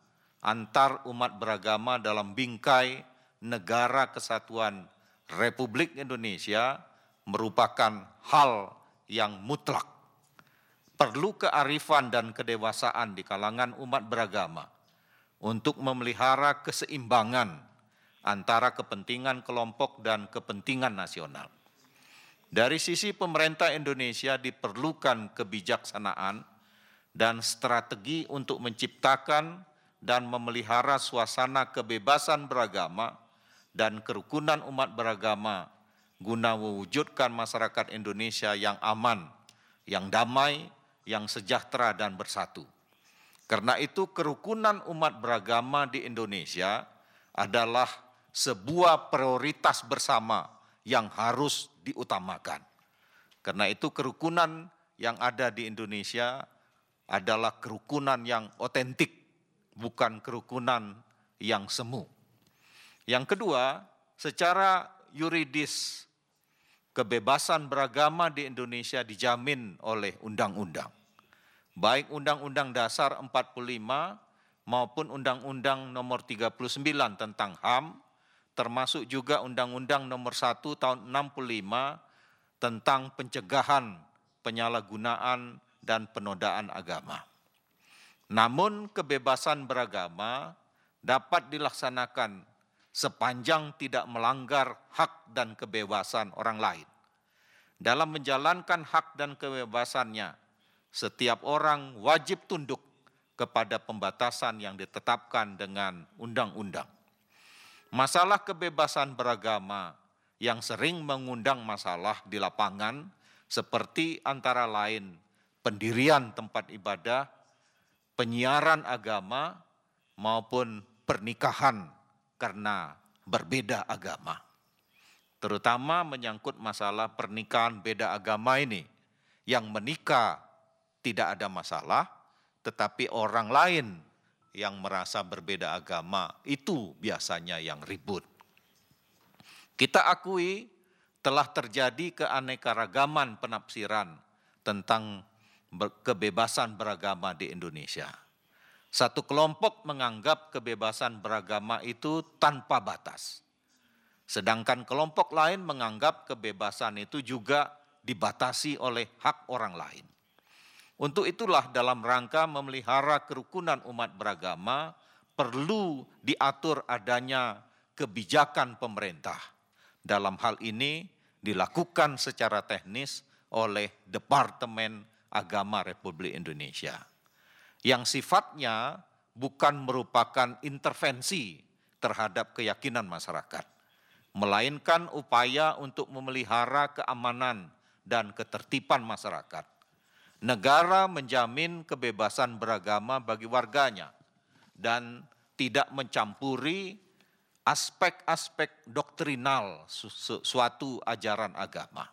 antar umat beragama dalam bingkai Negara Kesatuan Republik Indonesia merupakan hal yang mutlak. Perlu kearifan dan kedewasaan di kalangan umat beragama untuk memelihara keseimbangan antara kepentingan kelompok dan kepentingan nasional. Dari sisi pemerintah Indonesia diperlukan kebijaksanaan dan strategi untuk menciptakan dan memelihara suasana kebebasan beragama dan kerukunan umat beragama guna mewujudkan masyarakat Indonesia yang aman, yang damai, yang sejahtera dan bersatu. Karena itu kerukunan umat beragama di Indonesia adalah sebuah prioritas bersama yang harus diutamakan. Karena itu kerukunan yang ada di Indonesia adalah kerukunan yang otentik, bukan kerukunan yang semu. Yang kedua, secara yuridis, kebebasan beragama di Indonesia dijamin oleh undang-undang. Baik Undang-Undang Dasar empat puluh lima maupun Undang-Undang Nomor tiga puluh sembilan tentang H A M, termasuk juga Undang-Undang Nomor satu Tahun enam puluh lima tentang pencegahan penyalahgunaan dan penodaan agama. Namun kebebasan beragama dapat dilaksanakan sepanjang tidak melanggar hak dan kebebasan orang lain. Dalam menjalankan hak dan kebebasannya, setiap orang wajib tunduk kepada pembatasan yang ditetapkan dengan undang-undang. Masalah kebebasan beragama yang sering mengundang masalah di lapangan seperti antara lain pendirian tempat ibadah, penyiaran agama, maupun pernikahan karena berbeda agama. Terutama menyangkut masalah pernikahan beda agama ini, yang menikah tidak ada masalah, tetapi orang lain yang merasa berbeda agama itu biasanya yang ribut. Kita akui telah terjadi keanekaragaman penafsiran tentang kebebasan beragama di Indonesia. Satu kelompok menganggap kebebasan beragama itu tanpa batas. Sedangkan kelompok lain menganggap kebebasan itu juga dibatasi oleh hak orang lain. Untuk itulah dalam rangka memelihara kerukunan umat beragama, perlu diatur adanya kebijakan pemerintah. Dalam hal ini dilakukan secara teknis oleh Departemen Agama Republik Indonesia, yang sifatnya bukan merupakan intervensi terhadap keyakinan masyarakat, melainkan upaya untuk memelihara keamanan dan ketertiban masyarakat. Negara menjamin kebebasan beragama bagi warganya dan tidak mencampuri aspek-aspek doktrinal suatu ajaran agama.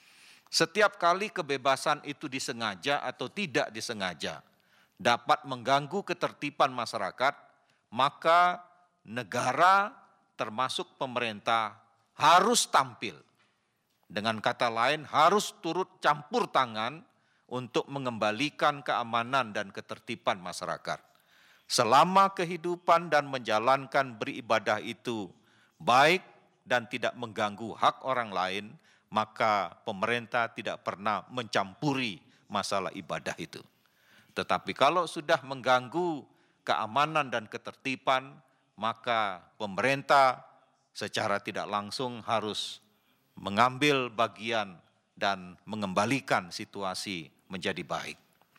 Setiap kali kebebasan itu disengaja atau tidak disengaja dapat mengganggu ketertiban masyarakat, maka negara termasuk pemerintah harus tampil. Dengan kata lain, harus turut campur tangan untuk mengembalikan keamanan dan ketertiban masyarakat. Selama kehidupan dan menjalankan beribadah itu baik dan tidak mengganggu hak orang lain, maka pemerintah tidak pernah mencampuri masalah ibadah itu. Tetapi kalau sudah mengganggu keamanan dan ketertiban, maka pemerintah secara tidak langsung harus mengambil bagian dan mengembalikan situasi menjadi baik.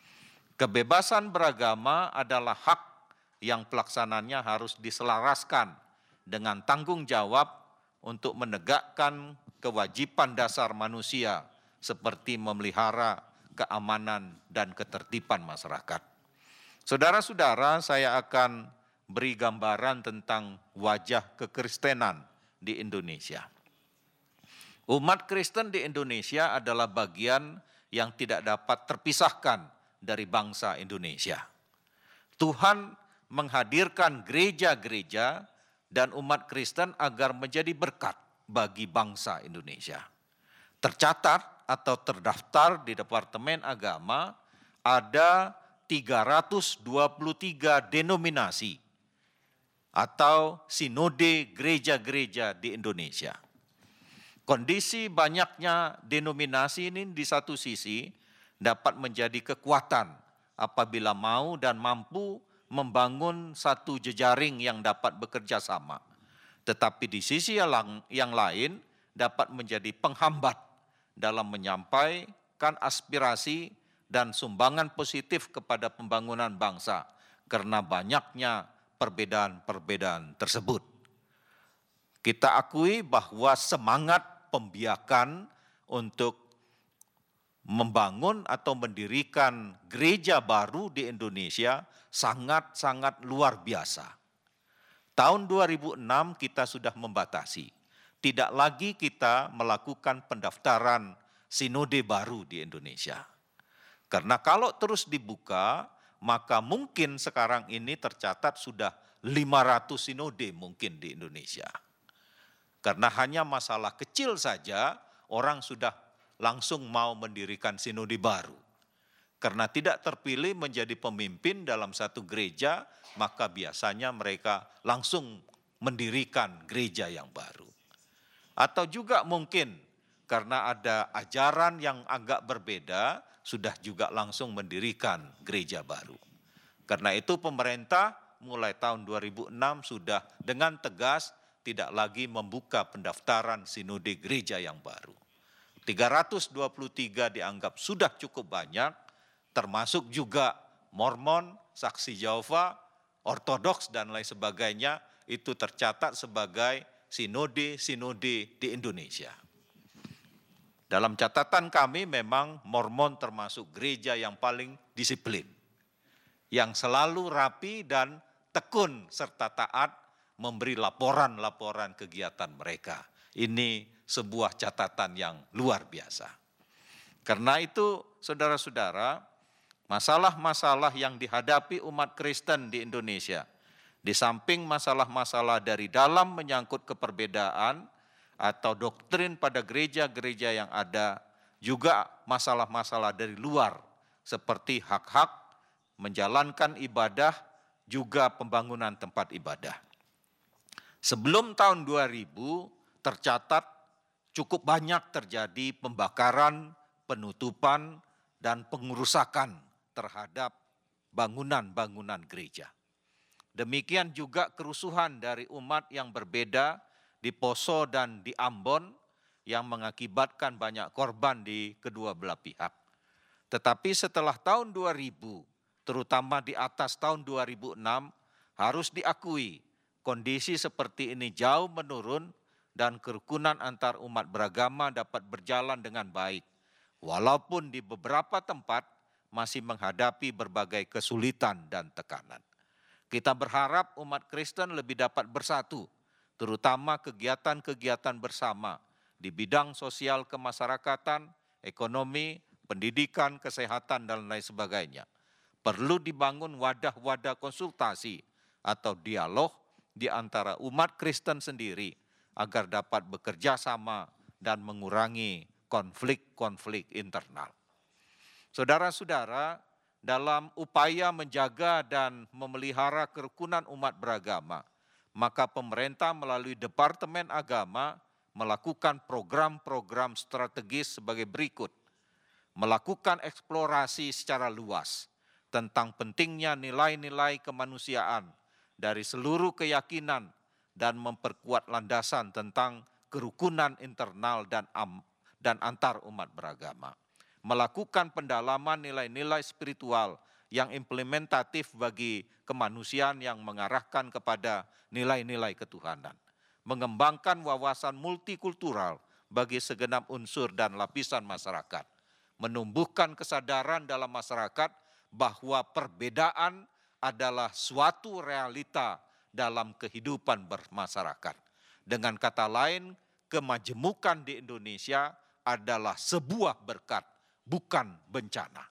Kebebasan beragama adalah hak yang pelaksananya harus diselaraskan dengan tanggung jawab untuk menegakkan kewajiban dasar manusia seperti memelihara keamanan dan ketertiban masyarakat. Saudara-saudara, saya akan beri gambaran tentang wajah kekristenan di Indonesia. Umat Kristen di Indonesia adalah bagian yang tidak dapat terpisahkan dari bangsa Indonesia. Tuhan menghadirkan gereja-gereja dan umat Kristen agar menjadi berkat bagi bangsa Indonesia. Tercatat atau terdaftar di Departemen Agama ada tiga ratus dua puluh tiga denominasi atau sinode gereja-gereja di Indonesia. Kondisi banyaknya denominasi ini di satu sisi dapat menjadi kekuatan apabila mau dan mampu membangun satu jejaring yang dapat bekerja sama. Tetapi di sisi yang, yang lain dapat menjadi penghambat dalam menyampaikan aspirasi dan sumbangan positif kepada pembangunan bangsa karena banyaknya perbedaan-perbedaan tersebut. Kita akui bahwa semangat pembiakan untuk membangun atau mendirikan gereja baru di Indonesia sangat-sangat luar biasa. Tahun dua ribu enam kita sudah membatasi. Tidak lagi kita melakukan pendaftaran sinode baru di Indonesia. Karena kalau terus dibuka, maka mungkin sekarang ini tercatat sudah lima ratus sinode mungkin di Indonesia. Karena hanya masalah kecil saja, orang sudah langsung mau mendirikan sinode baru. Karena tidak terpilih menjadi pemimpin dalam satu gereja, maka biasanya mereka langsung mendirikan gereja yang baru. Atau juga mungkin karena ada ajaran yang agak berbeda, sudah juga langsung mendirikan gereja baru. Karena itu pemerintah mulai tahun dua ribu enam sudah dengan tegas tidak lagi membuka pendaftaran sinode gereja yang baru. tiga ratus dua puluh tiga dianggap sudah cukup banyak, termasuk juga Mormon, Saksi Yehova, Ortodoks dan lain sebagainya, itu tercatat sebagai sinode-sinode di Indonesia. Dalam catatan kami memang Mormon termasuk gereja yang paling disiplin, yang selalu rapi dan tekun serta taat memberi laporan-laporan kegiatan mereka. Ini sebuah catatan yang luar biasa. Karena itu saudara-saudara, masalah-masalah yang dihadapi umat Kristen di Indonesia, di samping masalah-masalah dari dalam menyangkut keperbedaan atau doktrin pada gereja-gereja yang ada, juga masalah-masalah dari luar seperti hak-hak menjalankan ibadah, juga pembangunan tempat ibadah. Sebelum tahun dua ribu tercatat cukup banyak terjadi pembakaran, penutupan, dan pengerusakan terhadap bangunan-bangunan gereja. Demikian juga kerusuhan dari umat yang berbeda di Poso dan di Ambon yang mengakibatkan banyak korban di kedua belah pihak. Tetapi setelah tahun dua ribu, terutama di atas tahun dua ribu enam, harus diakui kondisi seperti ini jauh menurun dan kerukunan antar umat beragama dapat berjalan dengan baik. Walaupun di beberapa tempat masih menghadapi berbagai kesulitan dan tekanan. Kita berharap umat Kristen lebih dapat bersatu, terutama kegiatan-kegiatan bersama di bidang sosial kemasyarakatan, ekonomi, pendidikan, kesehatan, dan lain sebagainya. Perlu dibangun wadah-wadah konsultasi atau dialog di antara umat Kristen sendiri agar dapat bekerja sama dan mengurangi konflik-konflik internal. Saudara-saudara, dalam upaya menjaga dan memelihara kerukunan umat beragama, maka pemerintah melalui Departemen Agama melakukan program-program strategis sebagai berikut. Melakukan eksplorasi secara luas tentang pentingnya nilai-nilai kemanusiaan dari seluruh keyakinan dan memperkuat landasan tentang kerukunan internal dan am, dan antar umat beragama. Melakukan pendalaman nilai-nilai spiritual yang implementatif bagi kemanusiaan yang mengarahkan kepada nilai-nilai ketuhanan. Mengembangkan wawasan multikultural bagi segenap unsur dan lapisan masyarakat. Menumbuhkan kesadaran dalam masyarakat bahwa perbedaan adalah suatu realita dalam kehidupan bermasyarakat. Dengan kata lain, kemajemukan di Indonesia adalah sebuah berkat, bukan bencana.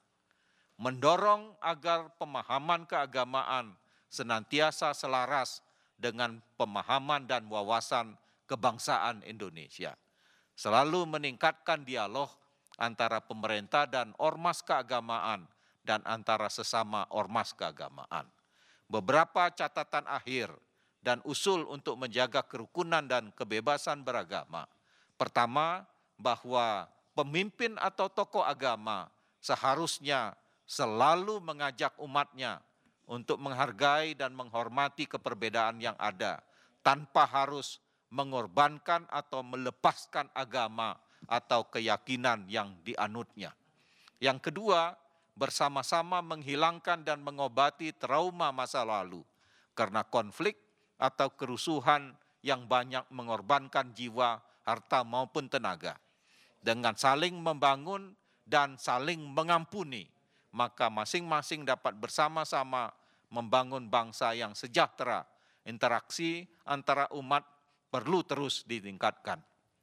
Mendorong agar pemahaman keagamaan senantiasa selaras dengan pemahaman dan wawasan kebangsaan Indonesia. Selalu meningkatkan dialog antara pemerintah dan ormas keagamaan dan antara sesama ormas keagamaan. Beberapa catatan akhir dan usul untuk menjaga kerukunan dan kebebasan beragama. Pertama, bahwa pemimpin atau tokoh agama seharusnya selalu mengajak umatnya untuk menghargai dan menghormati keperbedaan yang ada, tanpa harus mengorbankan atau melepaskan agama atau keyakinan yang dianutnya. Yang kedua, bersama-sama menghilangkan dan mengobati trauma masa lalu karena konflik atau kerusuhan yang banyak mengorbankan jiwa, harta maupun tenaga. Dengan saling membangun dan saling mengampuni, maka masing-masing dapat bersama-sama membangun bangsa yang sejahtera. Interaksi antara umat perlu terus ditingkatkan.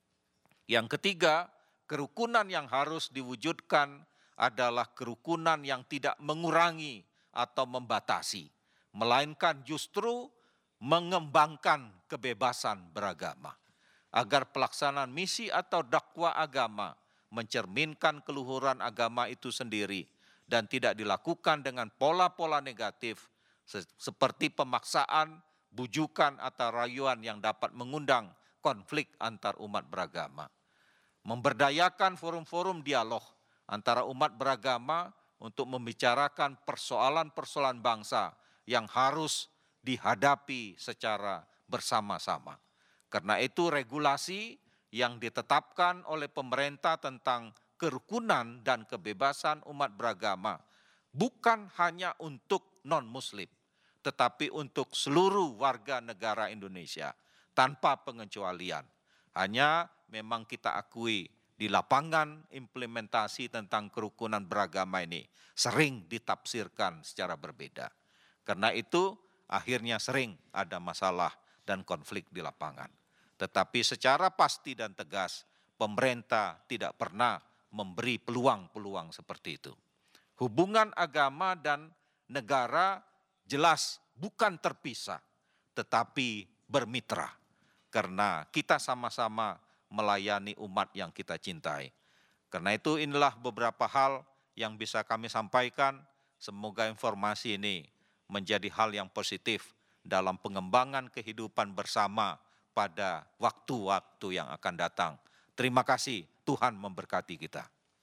Yang ketiga, kerukunan yang harus diwujudkan adalah kerukunan yang tidak mengurangi atau membatasi, melainkan justru mengembangkan kebebasan beragama, agar pelaksanaan misi atau dakwah agama mencerminkan keluhuran agama itu sendiri dan tidak dilakukan dengan pola-pola negatif seperti pemaksaan, bujukan atau rayuan yang dapat mengundang konflik antar umat beragama. Memberdayakan forum-forum dialog antara umat beragama untuk membicarakan persoalan-persoalan bangsa yang harus dihadapi secara bersama-sama. Karena itu regulasi yang ditetapkan oleh pemerintah tentang kerukunan dan kebebasan umat beragama bukan hanya untuk non-muslim, tetapi untuk seluruh warga negara Indonesia tanpa pengecualian. Hanya memang kita akui di lapangan implementasi tentang kerukunan beragama ini sering ditafsirkan secara berbeda. Karena itu akhirnya sering ada masalah dan konflik di lapangan. Tetapi secara pasti dan tegas pemerintah tidak pernah memberi peluang-peluang seperti itu. Hubungan agama dan negara jelas bukan terpisah, tetapi bermitra. Karena kita sama-sama melayani umat yang kita cintai. Karena itu inilah beberapa hal yang bisa kami sampaikan. Semoga informasi ini menjadi hal yang positif dalam pengembangan kehidupan bersama pada waktu-waktu yang akan datang. Terima kasih, Tuhan memberkati kita.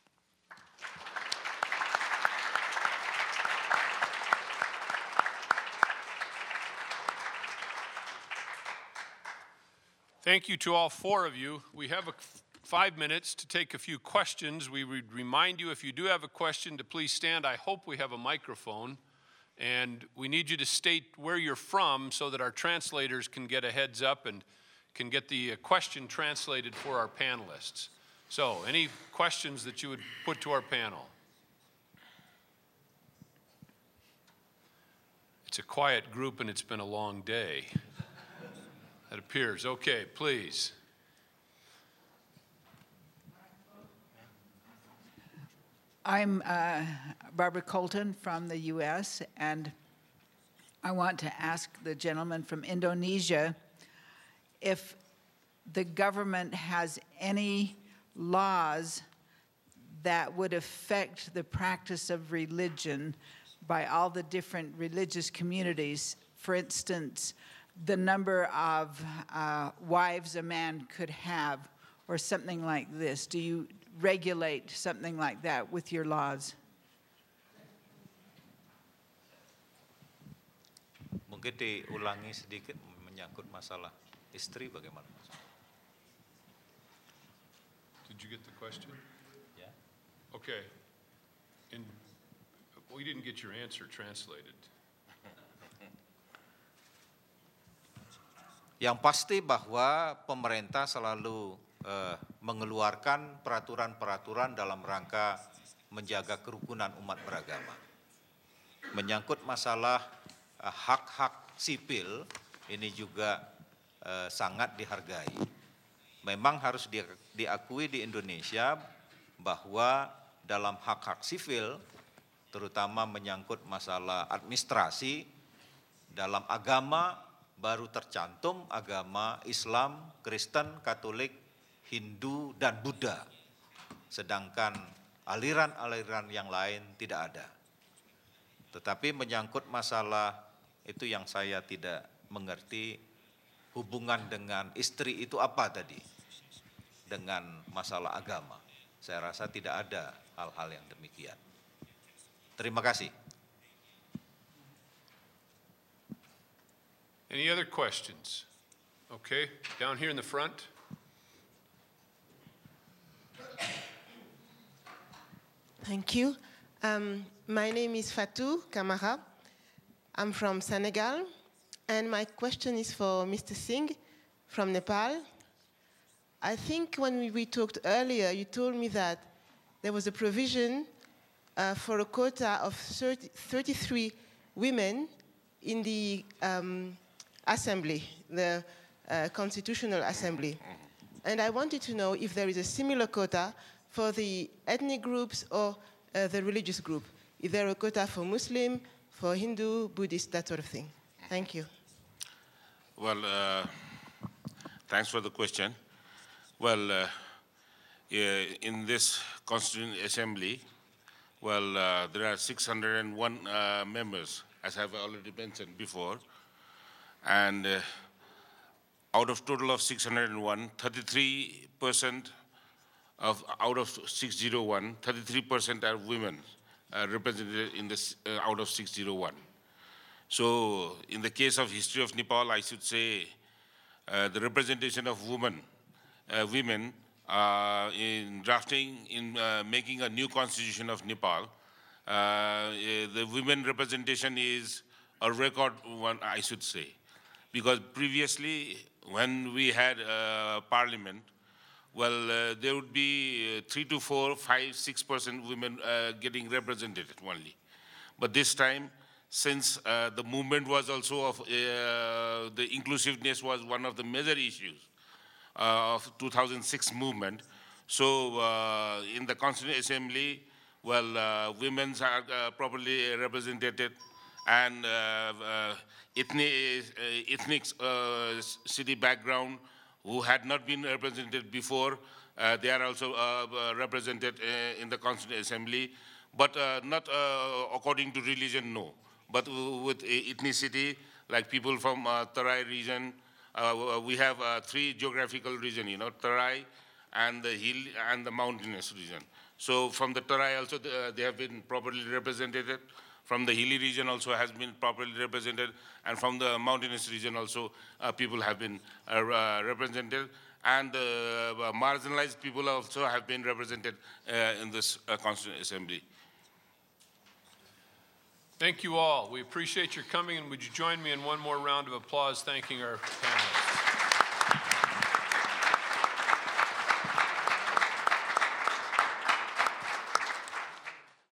Thank you to all four of you. We have a, five minutes to take a few questions. We would remind you, if you do have a question, to please stand. I hope we have a microphone. And we need you to state where you're from so that our translators can get a heads up and can get the question translated for our panelists. So, any questions that you would put to our panel? It's a quiet group and it's been a long day. It appears. Okay, please. I'm uh, Barbara Colton from the U S, and I want to ask the gentleman from Indonesia if the government has any laws that would affect the practice of religion by all the different religious communities. For instance, the number of uh, wives a man could have, or something like this. Do you regulate something like that with your laws? Mungkin diulangi sedikit menyangkut masalah istri bagaimana? Did you get the question? Yeah. Okay. And we didn't get your answer translated. Yang pasti bahwa pemerintah selalu uh, mengeluarkan peraturan-peraturan dalam rangka menjaga kerukunan umat beragama. Menyangkut masalah uh, hak-hak sipil, ini juga uh, sangat dihargai. Memang harus di, diakui di Indonesia bahwa dalam hak-hak sipil, terutama menyangkut masalah administrasi, dalam agama baru tercantum agama Islam, Kristen, Katolik, Hindu, dan Buddha. Sedangkan aliran-aliran yang lain tidak ada. Tetapi menyangkut masalah itu yang saya tidak mengerti hubungan dengan istri itu apa tadi dengan masalah agama. Saya rasa tidak ada hal-hal yang demikian. Terima kasih. Any other questions? Okay, down here in the front. Thank you. Um, my name is Fatou Kamara. I'm from Senegal, and my question is for Mister Singh from Nepal. I think when we, we talked earlier, you told me that there was a provision uh, for a quota of thirty, thirty-three women in the um, assembly, the uh, Constitutional Assembly. And I wanted to know if there is a similar quota for the ethnic groups or uh, the religious group. Is there a quota for Muslim, for Hindu, Buddhist, that sort of thing? Thank you. Well, uh, thanks for the question. Well, uh, in this Constituent Assembly, well, uh, there are six hundred one uh, members, as I've already mentioned before. And uh, out of total of six hundred one, thirty-three percent of out of six hundred one, thirty-three percent are women uh, represented in this uh, out of six hundred one. So in the case of history of Nepal, I should say uh, the representation of women, uh, women uh, in drafting, in uh, making a new constitution of Nepal, uh, the women representation is a record one, I should say. Because previously, when we had uh, parliament, well, uh, there would be uh, three to four, five, six percent women uh, getting represented only. But this time, since uh, the movement was also of, uh, the inclusiveness was one of the major issues uh, of two thousand six movement. So uh, in the Constituent Assembly, well, uh, women are uh, properly represented, and uh, uh, ethnic, uh, ethnic uh, city background who had not been represented before, uh, they are also uh, represented uh, in the Constituent Assembly, but uh, not uh, according to religion, no. But with ethnicity, like people from uh, Tarai region, uh, we have uh, three geographical regions, you know, Tarai and the hill and the mountainous region. So from the Tarai also, they have been properly represented. From the hilly region also has been properly represented, and from the mountainous region also uh, people have been uh, uh, represented, and the uh, marginalized people also have been represented uh, in this uh, Constituent Assembly. Thank you all. We appreciate your coming, and would you join me in one more round of applause thanking our panelists?